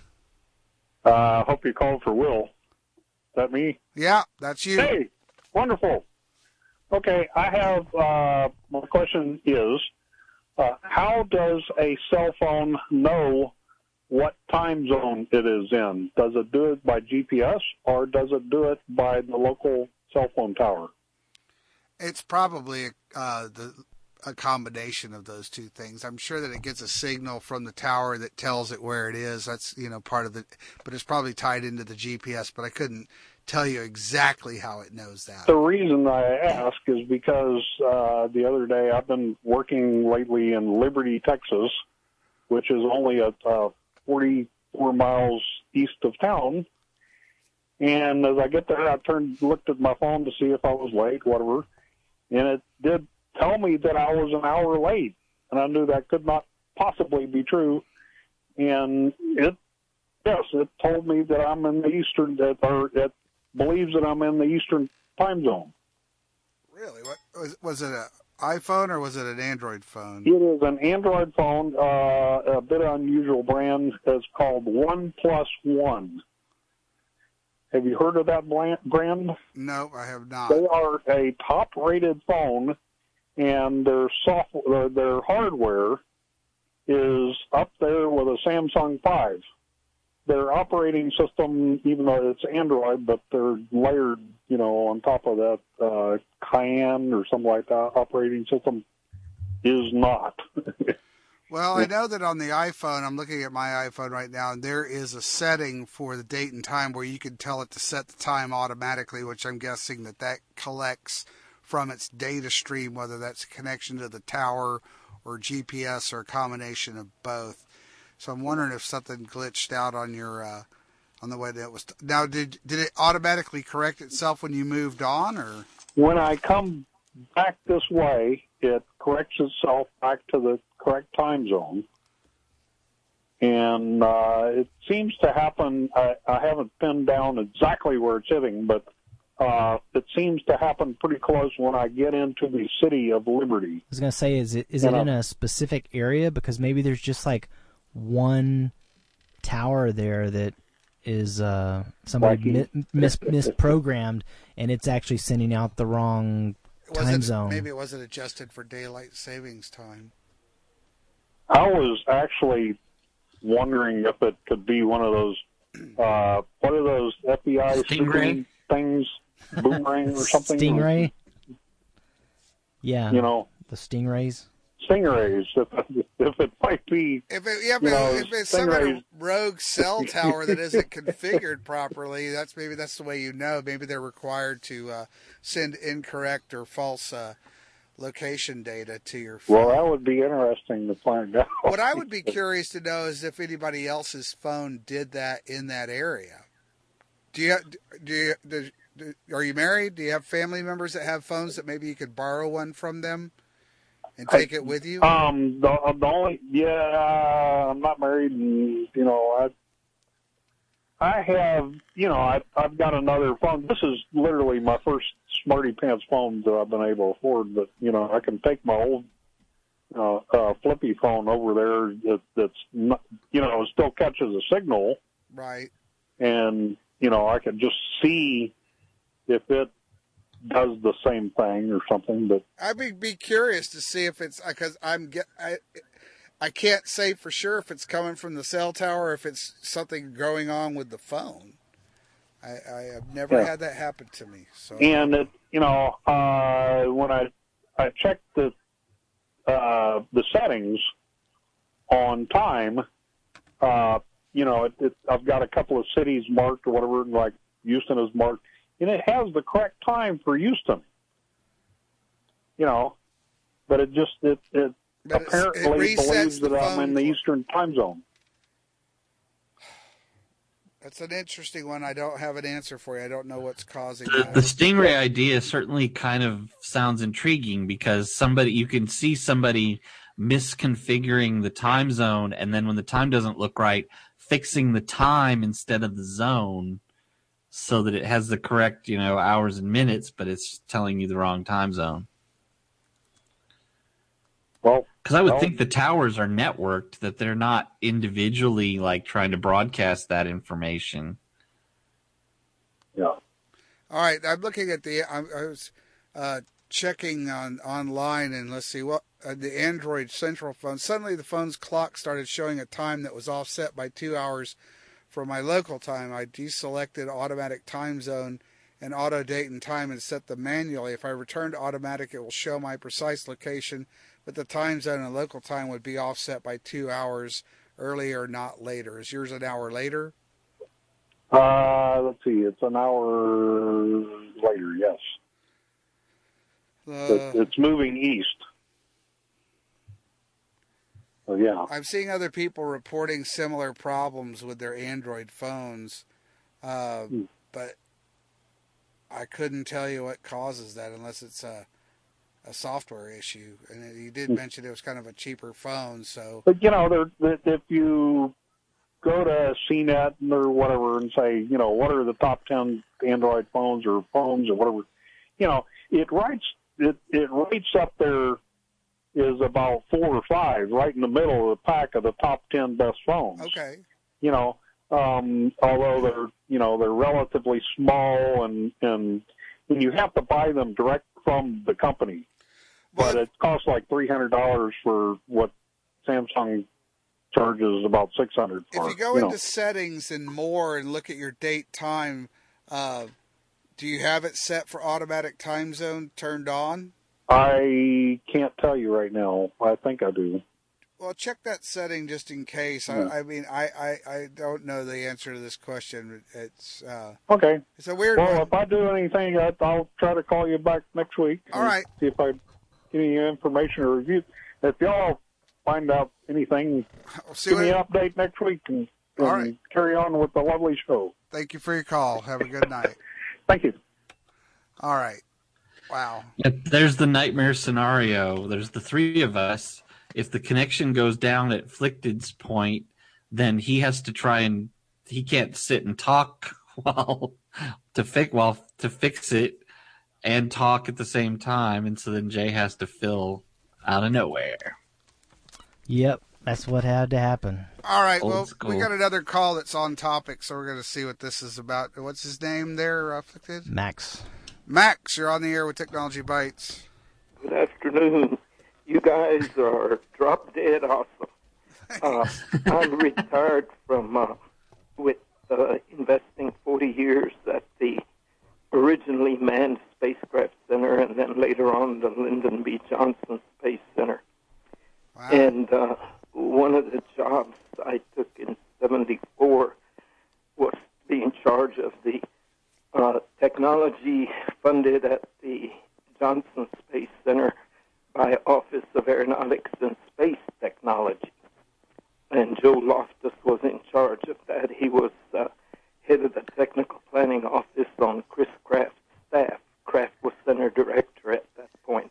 J: Hope you called for Will. Is that me?
D: Yeah, that's you.
J: Hey, wonderful. Okay, I have, my question is, how does a cell phone know what time zone it is in? Does it do it by GPS, or does it do it by the local cell phone tower?
D: It's probably a combination of those two things. I'm sure that it gets a signal from the tower that tells it where it is. That's, part of but it's probably tied into the GPS, but I couldn't tell you exactly how it knows that.
J: The reason I ask is because the other day I've been working lately in Liberty, Texas, which is only 44 miles east of town. And as I get there, I looked at my phone to see if I was late, whatever, and it did tell me that I was an hour late, and I knew that could not possibly be true. And it told me that I'm in the Eastern, it believes that I'm in the Eastern time zone.
D: Really? What was it? An iPhone or was it an Android phone?
J: It is an Android phone, a bit unusual brand. It's called OnePlus Have you heard of that brand?
D: No, I have not.
J: They are a top-rated phone, and their software, their hardware is up there with a Samsung 5. Their operating system, even though it's Android, but they're layered, on top of that Cayenne or something like that operating system, is not.
D: Well, I know that on the iPhone, I'm looking at my iPhone right now, and there is a setting for the date and time where you can tell it to set the time automatically, which I'm guessing that collects from its data stream, whether that's a connection to the tower or GPS or a combination of both. So I'm wondering if something glitched out on your on the way that it was. Now, did it automatically correct itself when you moved on, or
J: when I come back this way, it corrects itself back to the correct time zone, and it seems to happen. I haven't pinned down exactly where it's hitting, but it seems to happen pretty close when I get into the city of Liberty.
B: I was going to say, is it in a specific area? Because maybe there's just like one tower there that is somebody misprogrammed, and it's actually sending out the wrong time zone.
D: Maybe it wasn't adjusted for daylight savings time.
J: I was actually wondering if it could be one of those, what are those FBI
E: Stingray
J: things, Boomerang or something?
B: Stingray? Yeah. The Stingrays?
J: Stingrays, if it might be.
D: If it's some kind of rogue cell tower that isn't configured properly, that's the way you know. Maybe they're required to send incorrect or false location data to your phone.
J: Well, that would be interesting to find out.
D: What I would be curious to know is if anybody else's phone did that in that area. Are you married? Do you have family members that have phones that maybe you could borrow one from them and take it with you?
J: I'm not married, and I have, I've got another phone. This is literally my first smarty pants phone that I've been able to afford, but I can take my old flippy phone over there that's not, it still catches a signal,
D: right?
J: And I can just see if it does the same thing or something. But
D: I'd be curious to see if it's, because I can't say for sure if it's coming from the cell tower or if it's something going on with the phone. I have never had that happen to me. So.
J: And when I checked the settings on time, I've got a couple of cities marked or whatever, like Houston is marked, and it has the correct time for Houston. But it just it apparently believes that I'm in the Eastern time zone.
D: That's an interesting one. I don't have an answer for you. I don't know what's causing
E: the Stingray idea certainly kind of sounds intriguing because you can see somebody misconfiguring the time zone, and then when the time doesn't look right, fixing the time instead of the zone so that it has the correct, hours and minutes, but it's telling you the wrong time zone.
J: Well,
E: because I would think the towers are networked, that they're not individually like trying to broadcast that information.
J: Yeah.
D: All right, I'm looking at I was checking online, and let's see what the Android Central phone. Suddenly, the phone's clock started showing a time that was offset by 2 hours from my local time. I deselected automatic time zone and auto date and time and set them manually. If I return to automatic, it will show my precise location but the time zone and local time would be offset by 2 hours earlier, not later. Is yours an hour later?
J: Let's see. It's an hour later, yes. It's moving east. So, yeah.
D: I'm seeing other people reporting similar problems with their Android phones, but I couldn't tell you what causes that unless it's a software issue. And you did mention it was kind of a cheaper phone, so.
J: But if you go to CNET or whatever and say, what are the top 10 Android phones or whatever, it rates up there is about 4 or 5, right in the middle of the pack of the top 10 best phones.
D: Okay.
J: Although they're relatively small and you have to buy them direct from the company. But it costs like $300 for what Samsung charges about $600 for.
D: If you go into settings and more and look at your date time, do you have it set for automatic time zone turned on?
J: I can't tell you right now. I think I do.
D: Well, check that setting just in case.
J: Yeah.
D: I don't know the answer to this question. It's
J: okay.
D: It's a weird
J: one.
D: Well,
J: if I do anything, I'll try to call you back next week.
D: All right.
J: See if I get any information or review. If y'all find out anything, give me an update next week and
D: all right.
J: Carry on with the lovely show.
D: Thank you for your call. Have a good night.
J: Thank you.
D: All right. Wow.
E: There's the nightmare scenario. There's the three of us. If the connection goes down at Flicted's point, then he has to try and he can't sit and talk to fix it and talk at the same time, and so then Jay has to fill out of nowhere.
B: Yep, that's what had to happen.
D: All right,
E: Old
D: well,
E: school.
D: we got another call that's on topic, so we're going to see what this is about. What's his name there, Afflicted?
B: Max.
D: Max, you're on the air with Technology Bites.
K: Good afternoon. You guys are drop dead awesome. I'm retired from investing 40 years at the originally manned spacecraft center and then later on the Lyndon B. Johnson Space Center.
D: Wow.
K: And one of the jobs I took in 1974 was to be in charge of the technology funded at the Johnson Space Center by Office of Aeronautics and Space Technology. And Joe Loftus was in charge of that. He was head of the technical planning office on Chris Kraft's staff. Kraft was center director at that point.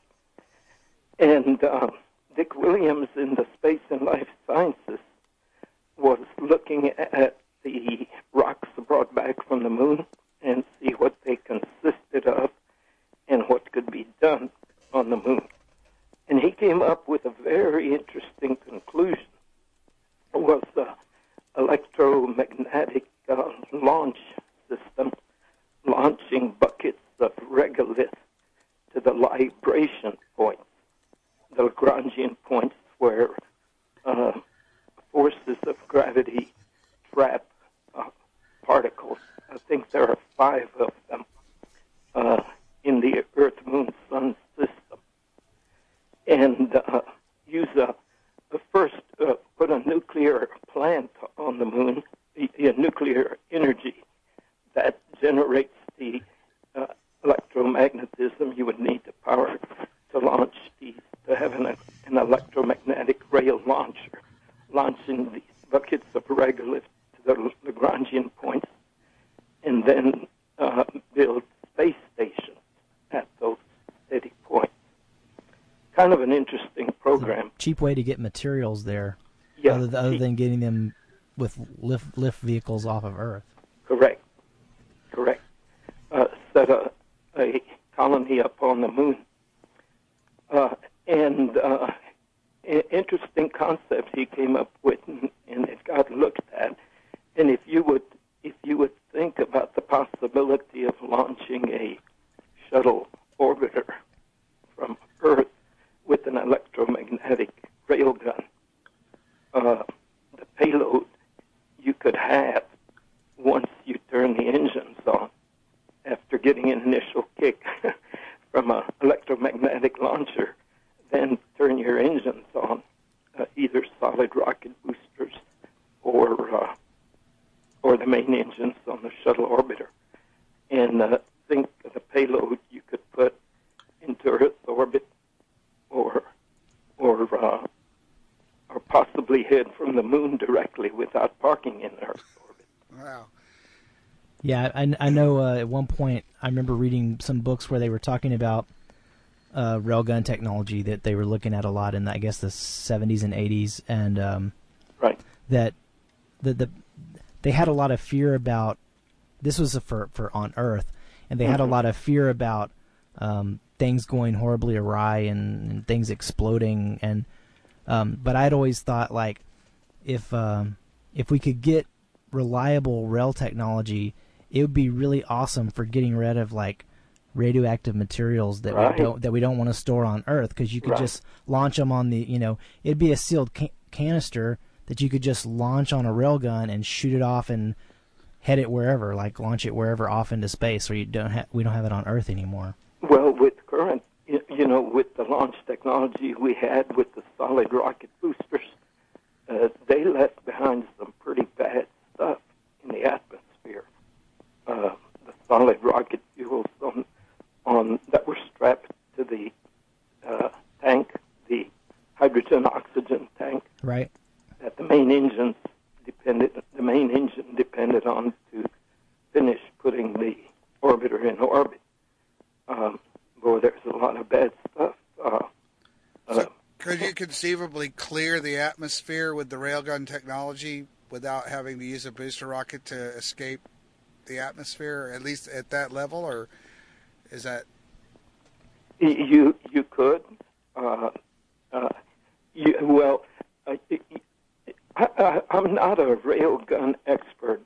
K: And Dick Williams in the Space and Life Sciences was looking at the rocks brought back from the moon and see what they consisted of and what could be done on the moon. And he came up with a very interesting conclusion. It was the electromagnetic launch system launching buckets of regolith to the libration points, the Lagrangian points where forces of gravity trap particles. I think there are 5 of them in the Earth-Moon-Sun system. And put a nuclear plant on the moon, a nuclear energy that generates the electromagnetism you would need to power to launch to have an electromagnetic rail launcher, launching these buckets of regolith to the Lagrangian points, and then build space stations at those steady points. Kind of an interesting program.
B: Cheap way to get materials there,
K: yeah.
B: other than getting them with lift vehicles off of Earth.
K: Correct. Set a colony up on the moon. Interesting concept he came up with, and it got looked at. And if you would think about the possibility of launching a shuttle orbiter from Earth with an electromagnetic railgun, the payload you could have once you turn the engines on after getting an initial kick from an electromagnetic launcher, then turn your engine orbiter. And think of the payload you could put into Earth's orbit, or possibly head from the moon directly without parking in Earth's orbit.
D: Wow.
B: Yeah, I know at one point I remember reading some books where they were talking about railgun technology that they were looking at a lot in, I guess, the 70s and 80s, and
K: right.
B: that they had a lot of fear about, this was for on Earth, and they had a lot of fear about things going horribly awry and things exploding, and but I'd always thought, like, if we could get reliable rail technology, it would be really awesome for getting rid of, like, radioactive materials that we don't want to store on Earth, because you could just launch them on the, it'd be a sealed canister that you could just launch on a railgun and shoot it off and head it wherever, like launch it wherever off into space, where we don't have it on Earth anymore.
K: Well, with current, with the launch technology we had with the solid rocket boosters, they left behind some pretty bad stuff in the atmosphere. The solid rocket fuels that were strapped to the tank, the hydrogen-oxygen tank,
B: right?
K: That the main engine depended on to finish putting the orbiter in orbit. Boy, there's a lot of bad stuff.
D: So could you conceivably clear the atmosphere with the railgun technology without having to use a booster rocket to escape the atmosphere, at least at that level, or is that?
K: You could. I'm not a railgun expert.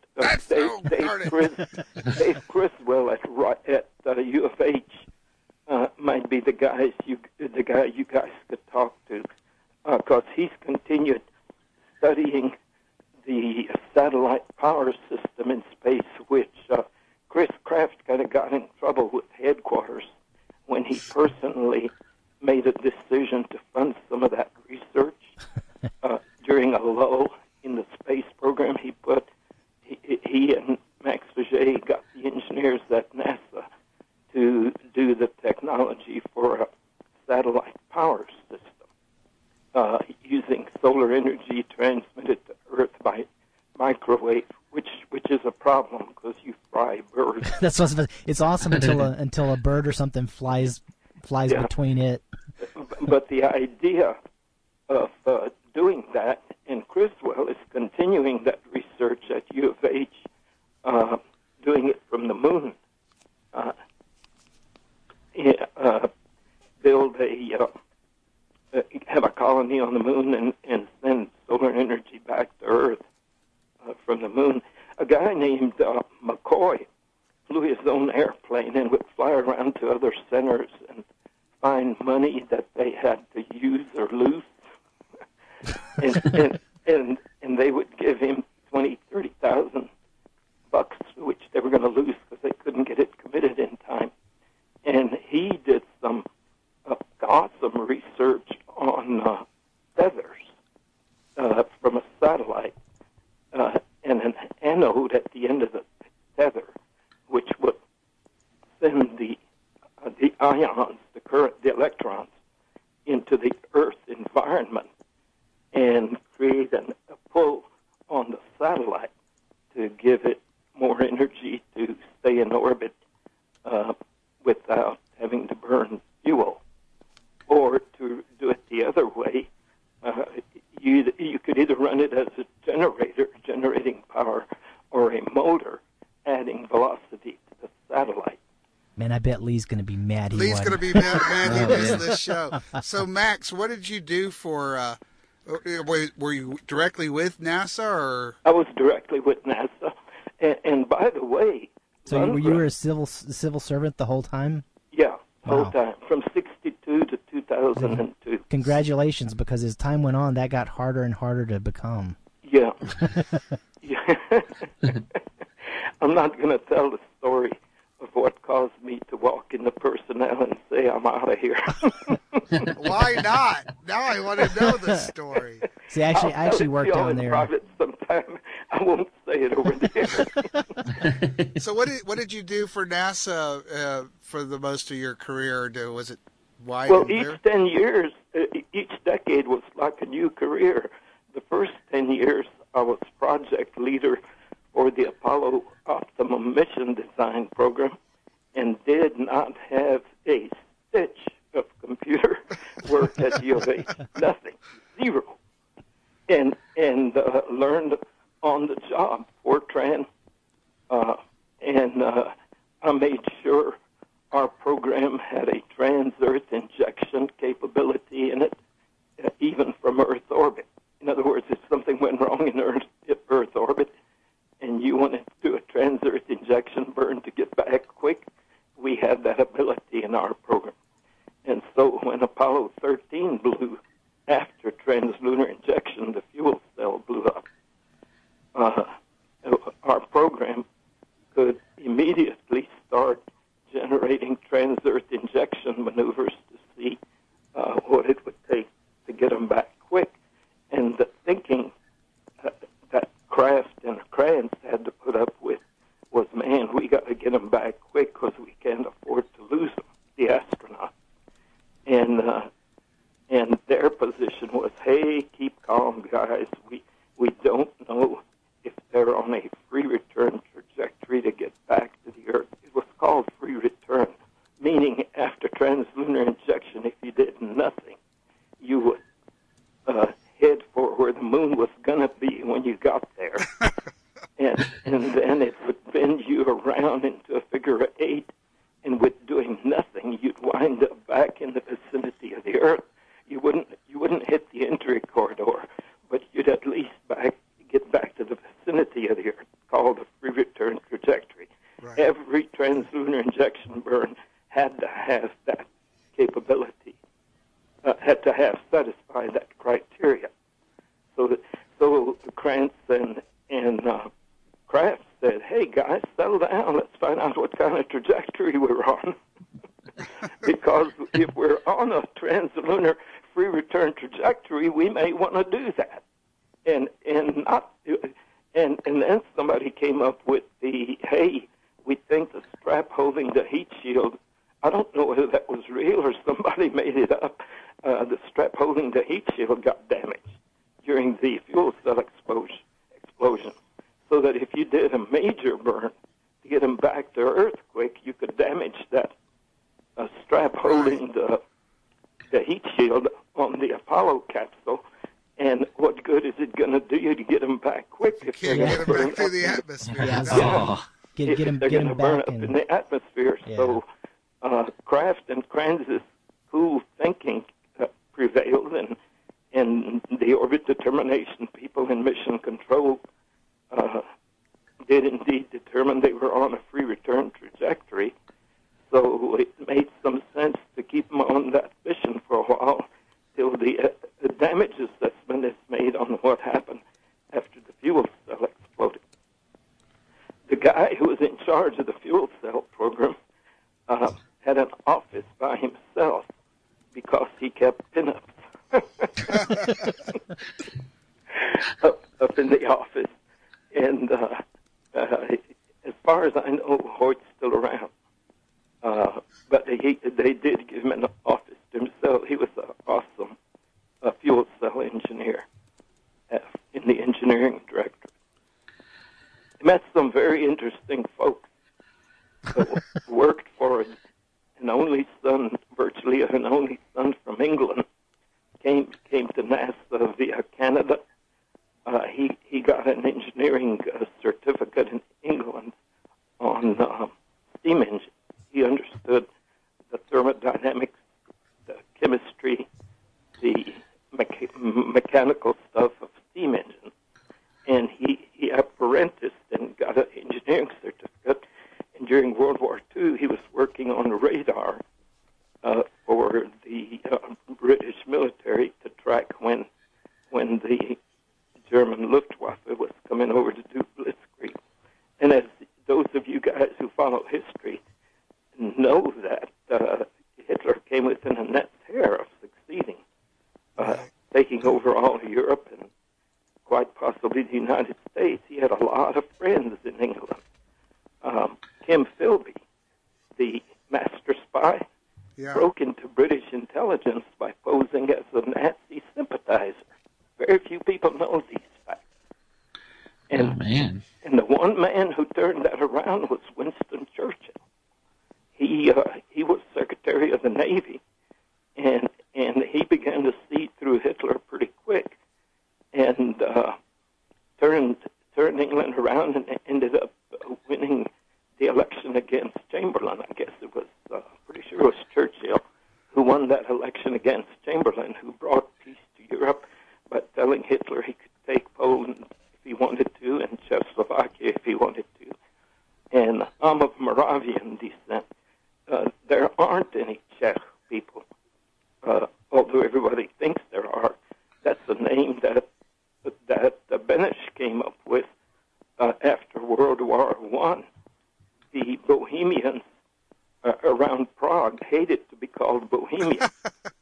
K: Dave Criswell at U of H might be the guy you guys could talk to, because he's continued studying the satellite power system in space, which Chris Kraft kind of got in trouble with headquarters when he personally made a decision to fund some of that research during a lull in the space program. He and Max Faget got the engineers at NASA to do the technology for a satellite power system using solar energy transmitted to Earth by microwave, which is a problem because you fry birds.
B: It's awesome until a bird or something flies between it.
K: But the idea of doing that, and Criswell is continuing that research at U of H, doing it from the moon. Build have a colony on the moon and send solar energy back to Earth from the moon. A guy named McCoy flew his own airplane and would fly around to other centers and find money that they had to use or lose, and they would give him $20,000-$30,000, which they were going to lose because they couldn't get it committed in time. And he did some awesome research on feathers from a satellite and an anode at the end of the tether, which would send the ions, the electrons, into the Earth environment and create a pull on the satellite to give it more energy to stay in orbit without having to burn fuel. Or to do it the other way, you could either run it as a generator, generating power, or a motor, adding velocity to the satellite.
B: Man, I bet Lee's going to be mad.
D: Lee's going to be mad he missed this show. So, Max, what did you do for? Were you directly with NASA, or?
K: I was directly with NASA, and by the way,
B: so you were a civil servant the whole time?
K: Yeah, whole time from '62 to 2002.
B: Congratulations, because as time went on, that got harder and harder to become.
K: Yeah. I'm not going to tell the story of what caused me to walk in the personnel and say I'm out of here.
D: Why not? Now I want to know the story.
B: See, I actually worked down there.
K: Private sometime. I won't say say it over there.
D: So what did you do for NASA for the most of your career? Was it wide?
K: Well,
D: and
K: each
D: varied?
K: 10 years, each decade was like a new career. The first 10 years, I was project leader for the Apollo Optimum Mission Design Program and did not have a stitch of computer work at U of H. Nothing. Zero. And learned on the job Fortran, and I made sure our program had a trans-Earth injection capability in it, even from Earth orbit. In other words, if something went wrong in Earth orbit and you wanted to do a trans-Earth injection burn to get back quick, we had that ability in our program. And so when Apollo 13 blew, after translunar injection, the fuel cell blew up. Our program could immediately start generating trans-Earth injection maneuvers to see what it would take to get them back quick. And the thinking that Kraft and Kranz had to put up with was, man, we got to get them back quick because we can't afford to lose them, the astronauts. And their position was, hey, keep calm, guys. We don't know if they're on a free return trajectory to get back to the Earth. It was called free return, meaning after translunar injection, if you did nothing, you would head for where the moon was going to be when you got there. and then it would bend you around into a figure of 8, and with doing nothing, you'd wind up back in the vicinity of the Earth. You wouldn't hit the entry corridor, but you'd at least get back to the vicinity of the Earth, called the free return trajectory. Right. Every translunar injection burn had to have that capability, had to have satisfied that criteria. So Krantz and Kraft said, hey, guys, settle down. Let's find out what kind of trajectory we're on. Because if we're on a translunar free return trajectory, we may want to do that. And then somebody came up with the, hey, we think the strap holding the heat shield, I don't know whether that was real or somebody made it up, the strap holding the heat shield got damaged during the fuel cell explosion. So that if you did a major burn to get them back to Earth quick, you could damage that strap holding the heat shield on the Apollo capsule. And what good is it going to do you to get them back quick if
D: you can't get them back through the atmosphere?
B: Get them
K: they're going to burn
B: back
K: up in the atmosphere. Yeah. So Kraft and Kranz's cool thinking prevailed, and the orbit determination people in mission control did indeed determine they were on a free return trajectory. So it made some sense to keep them on that mission for a while till the damage assessment is made on what happened after the fuel cell exploded. The guy who was in charge of the fuel cell program had an office by himself because he kept pinups up in the office. And as far as I know, Hoyt's still around. But they did give him an office to himself. He was an awesome fuel cell engineer in the engineering directorate. I met some very interesting folks that worked for an only son, virtually an only son from England, came to NASA via Canada. He got an engineering certificate in England on steam engines. He understood the thermodynamics, the chemistry, the mechanical stuff of steam engines. And he apprenticed and got an engineering certificate. And during World War II, he was working on radar for the British military to track when the German Luftwaffe was coming over to do blitzkrieg. And as those of you guys who follow history know that Hitler came within a net's hair of succeeding, taking over all of Europe and quite possibly the United States. He had a lot of friends in England. Kim Philby, the master spy, broke into British intelligence by posing as a Nazi sympathizer. Very few people know these facts. And, and the one man who turned that around was Winston Churchill. He was Secretary of the Navy, and he began to see through Hitler pretty quick, and turned England around and ended up winning the election against Chamberlain. I guess it was pretty sure it was Churchill who won that election against Chamberlain, who brought peace to Europe by telling Hitler he could take Poland if he wanted to, and Czechoslovakia if he wanted to. And I'm of Moravian descent. There aren't any Czech people, although everybody thinks there are. That's a name that Beneš came up with after World War I. The Bohemians around Prague hated to be called Bohemia,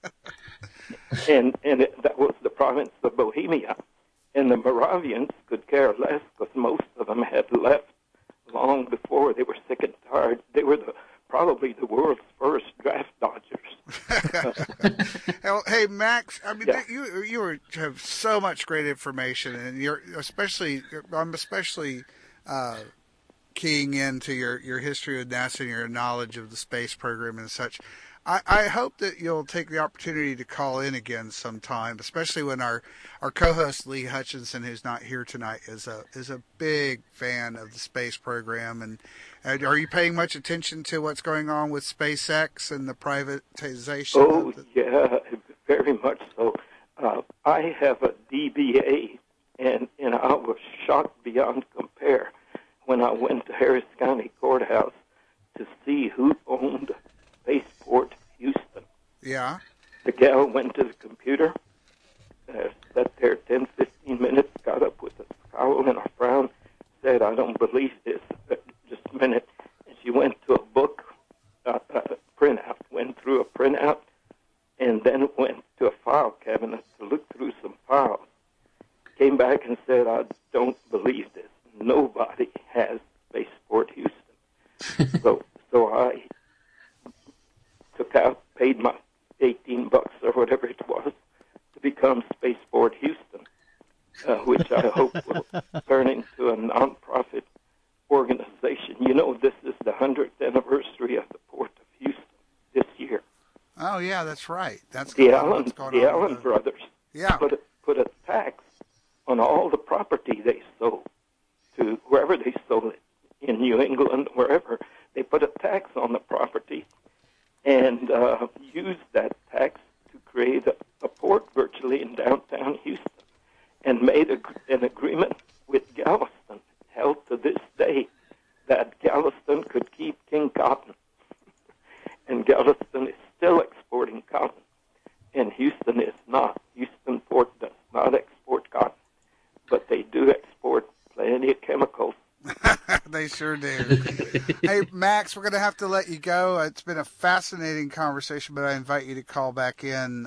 K: and that was the province of Bohemia. And the Moravians could care less because most of them had left long before. They were sick and tired. They were probably the world's first draft dodgers.
D: Hey, Max, I mean, you have so much great information, and I'm especially keying into your history with NASA and your knowledge of the space program and such. I hope that you'll take the opportunity to call in again sometime, especially when our co-host Lee Hutchinson, who's not here tonight, is a big fan of the space program. And are you paying much attention to what's going on with SpaceX and the privatization?
K: Oh, yeah, very much so. I have a DBA, and I was shocked beyond compare when I went to Harris County Courthouse to see who owned Spaceport Houston.
D: Yeah.
K: The gal went to the computer, sat there 10, 15 minutes, got up with a scowl and a frown, said, "I don't believe this." Just a minute. And she went to a book printout, went through a printout, and then went to a file cabinet to look through some files. Came back and said, "I don't believe this. Nobody has Spaceport Houston." So I took out, paid my $18 or whatever it was to become Spaceport Houston, which I hope will turn into a nonprofit organization. You know, this is the 100th anniversary of the Port of Houston this year.
D: Oh, yeah, that's right. That's
K: the Allen brothers put a tax on all the property they sold to wherever they sold it, in New England, wherever. They put a tax on the property and used that tax to create a port virtually in downtown Houston, and made an agreement with Galveston, held to this day, that Galveston could keep King Cotton. And Galveston is still exporting cotton, and Houston is not. Houston Port does not export cotton, but they do export plenty of chemicals.
D: They sure do. Hey, Max, we're going to have to let you go. It's been a fascinating conversation, but I invite you to call back in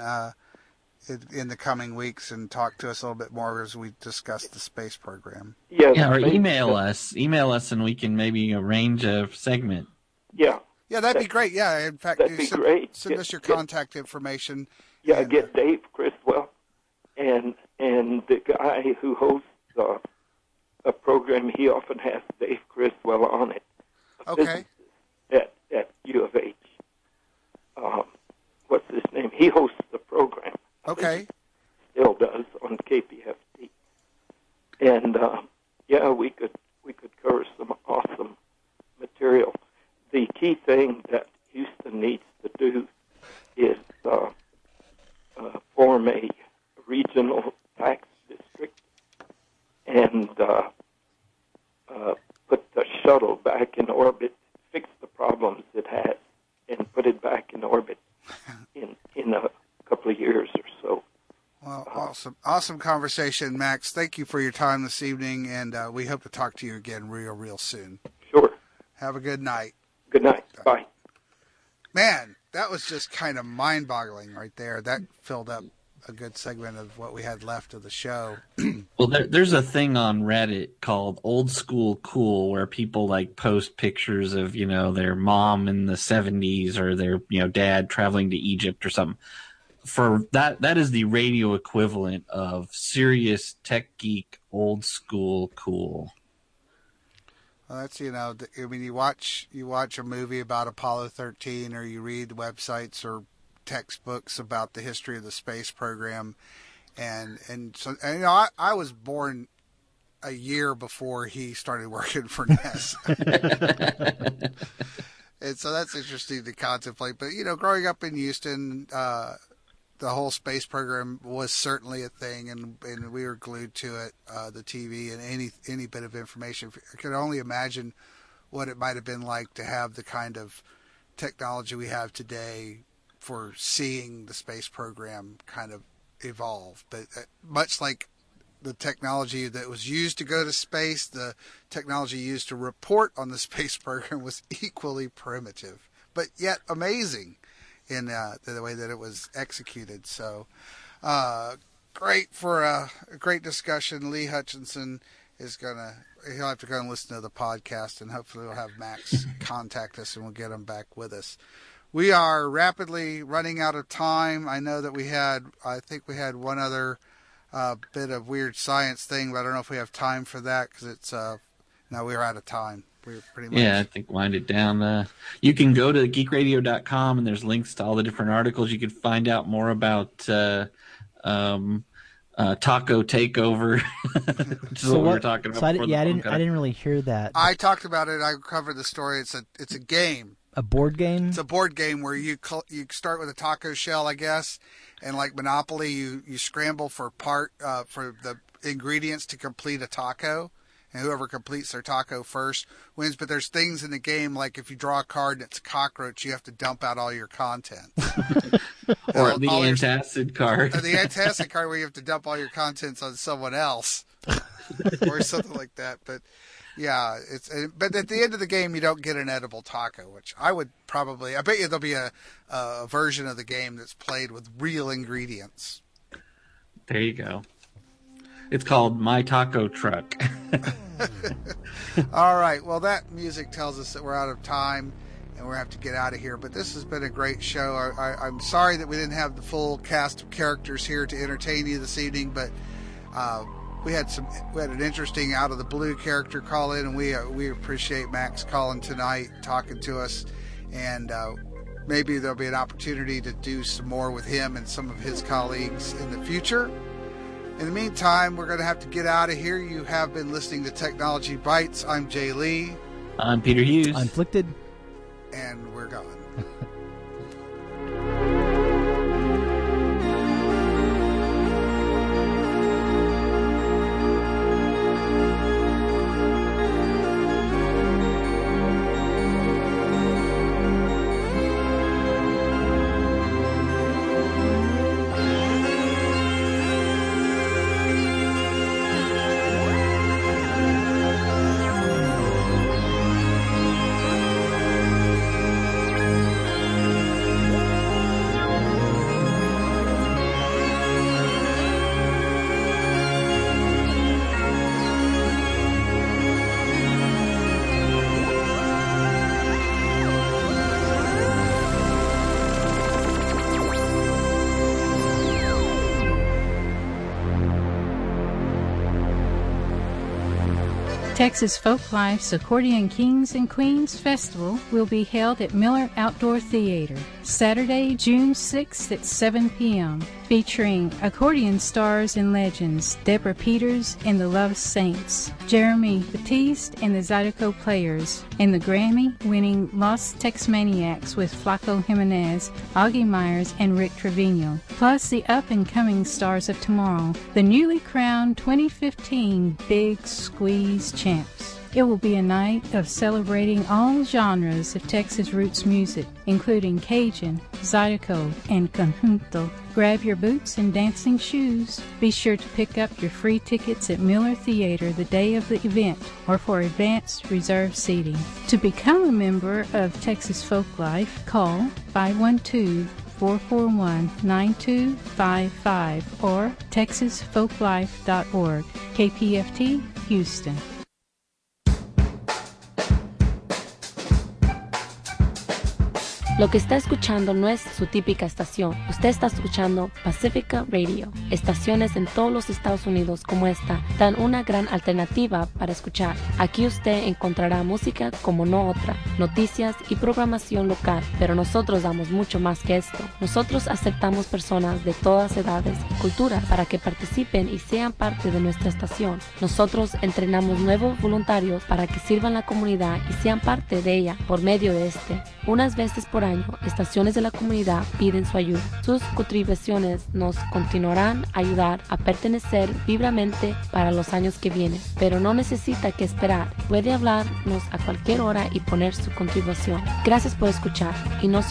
D: the coming weeks and talk to us a little bit more as we discuss the space program.
E: Yeah, or email us. Email us, and we can maybe arrange a segment.
K: Yeah.
D: Yeah, that'd be great. Yeah, in fact, send us your contact information.
K: Yeah, and get Dave Criswell and the guy who hosts a program. He often has Dave Criswell on it.
D: Okay.
K: At U of H. What's his name? He hosts the program.
D: Okay.
K: Still does on KPFT. And yeah, we could cover some awesome material. The key thing that Houston needs to do is form a regional tax district and put the shuttle back in orbit, fix the problems it has, and put it back in orbit in a couple of years or so.
D: Well, awesome conversation, Max. Thank you for your time this evening, and we hope to talk to you again real soon.
K: Sure.
D: Have a good night.
K: Good night. Bye.
D: Man, that was just kind of mind-boggling right there. That filled up a good segment of what we had left of the show.
E: Well, there's a thing on Reddit called Old School Cool where people like post pictures of, their mom in the 70s or their, dad traveling to Egypt or something. For that is the radio equivalent of serious tech geek old school cool.
D: Well, that's, you watch a movie about Apollo 13, or you read websites or textbooks about the history of the space program, and I was born a year before he started working for NASA. And so that's interesting to contemplate. But, growing up in Houston, the whole space program was certainly a thing, and we were glued to it, the TV and any bit of information. I could only imagine what it might have been like to have the kind of technology we have today for seeing the space program kind of evolve. But much like the technology that was used to go to space, the technology used to report on the space program was equally primitive, but yet amazing in the way that it was executed. So great for a great discussion. Lee Hutchinson he'll have to go and listen to the podcast, and hopefully we'll have Max contact us and we'll get him back with us. We are rapidly running out of time. I know that we had one other bit of weird science thing, but I don't know if we have time for that because it's no, we're out of time. We're pretty much. Yeah,
E: I think wind it down. You can go to geekradio.com and there's links to all the different articles. You can find out more about Taco Takeover, which is what we were talking about.
B: So I didn't really hear that.
D: I talked about it. I covered the story. It's a game.
B: A board game?
D: It's a board game where you start with a taco shell, I guess, and like Monopoly, you scramble for the ingredients to complete a taco, and whoever completes their taco first wins. But there's things in the game, like if you draw a card and it's a cockroach, you have to dump out all your content.
E: Or the antacid card.
D: The antacid card where you have to dump all your contents on someone else. Or something like that. But yeah, but at the end of the game, you don't get an edible taco, which I bet you there'll be a version of the game that's played with real ingredients.
E: There you go. It's called My Taco Truck.
D: All right. Well, that music tells us that we're out of time and we're going to have to get out of here. But this has been a great show. I'm sorry that we didn't have the full cast of characters here to entertain you this evening, but we had an interesting out of the blue character call in, and we appreciate Max calling tonight, talking to us, and maybe there'll be an opportunity to do some more with him and some of his colleagues in the future. In the meantime, we're going to have to get out of here. You have been listening to Technology Bites. I'm Jay Lee.
E: I'm Peter Hughes.
B: I'm Flickted.
D: And we're gone.
L: Texas Folklife's Accordion Kings and Queens Festival will be held at Miller Outdoor Theater Saturday, June 6th at 7 p.m., featuring accordion stars and legends Deborah Peters and the Love Saints, Jeremy Batiste and the Zydeco Players, and the Grammy-winning Los Tex-Maniacs with Flaco Jimenez, Augie Myers, and Rick Trevino, plus the up-and-coming stars of tomorrow, the newly crowned 2015 Big Squeeze Champs. It will be a night of celebrating all genres of Texas roots music, including Cajun, Zydeco, and Conjunto. Grab your boots and dancing shoes. Be sure to pick up your free tickets at Miller Theater the day of the event or for advanced reserved seating. To become a member of Texas Folklife, call 512 441-9255 or texasfolklife.org. KPFT, Houston.
M: Lo que está escuchando no es su típica estación. Usted está escuchando Pacifica Radio. Estaciones en todos los Estados Unidos como esta dan una gran alternativa para escuchar. Aquí usted encontrará música como no otra, noticias y programación local, pero nosotros damos mucho más que esto. Nosotros aceptamos personas de todas edades y culturas para que participen y sean parte de nuestra estación. Nosotros entrenamos nuevos voluntarios para que sirvan la comunidad y sean parte de ella por medio de unas veces por año, estaciones de la comunidad piden su ayuda. Sus contribuciones nos continuarán a ayudar a pertenecer vivamente para los años que vienen, pero no necesita que esperar. Puede hablarnos a cualquier hora y poner su contribución. Gracias por escuchar y no se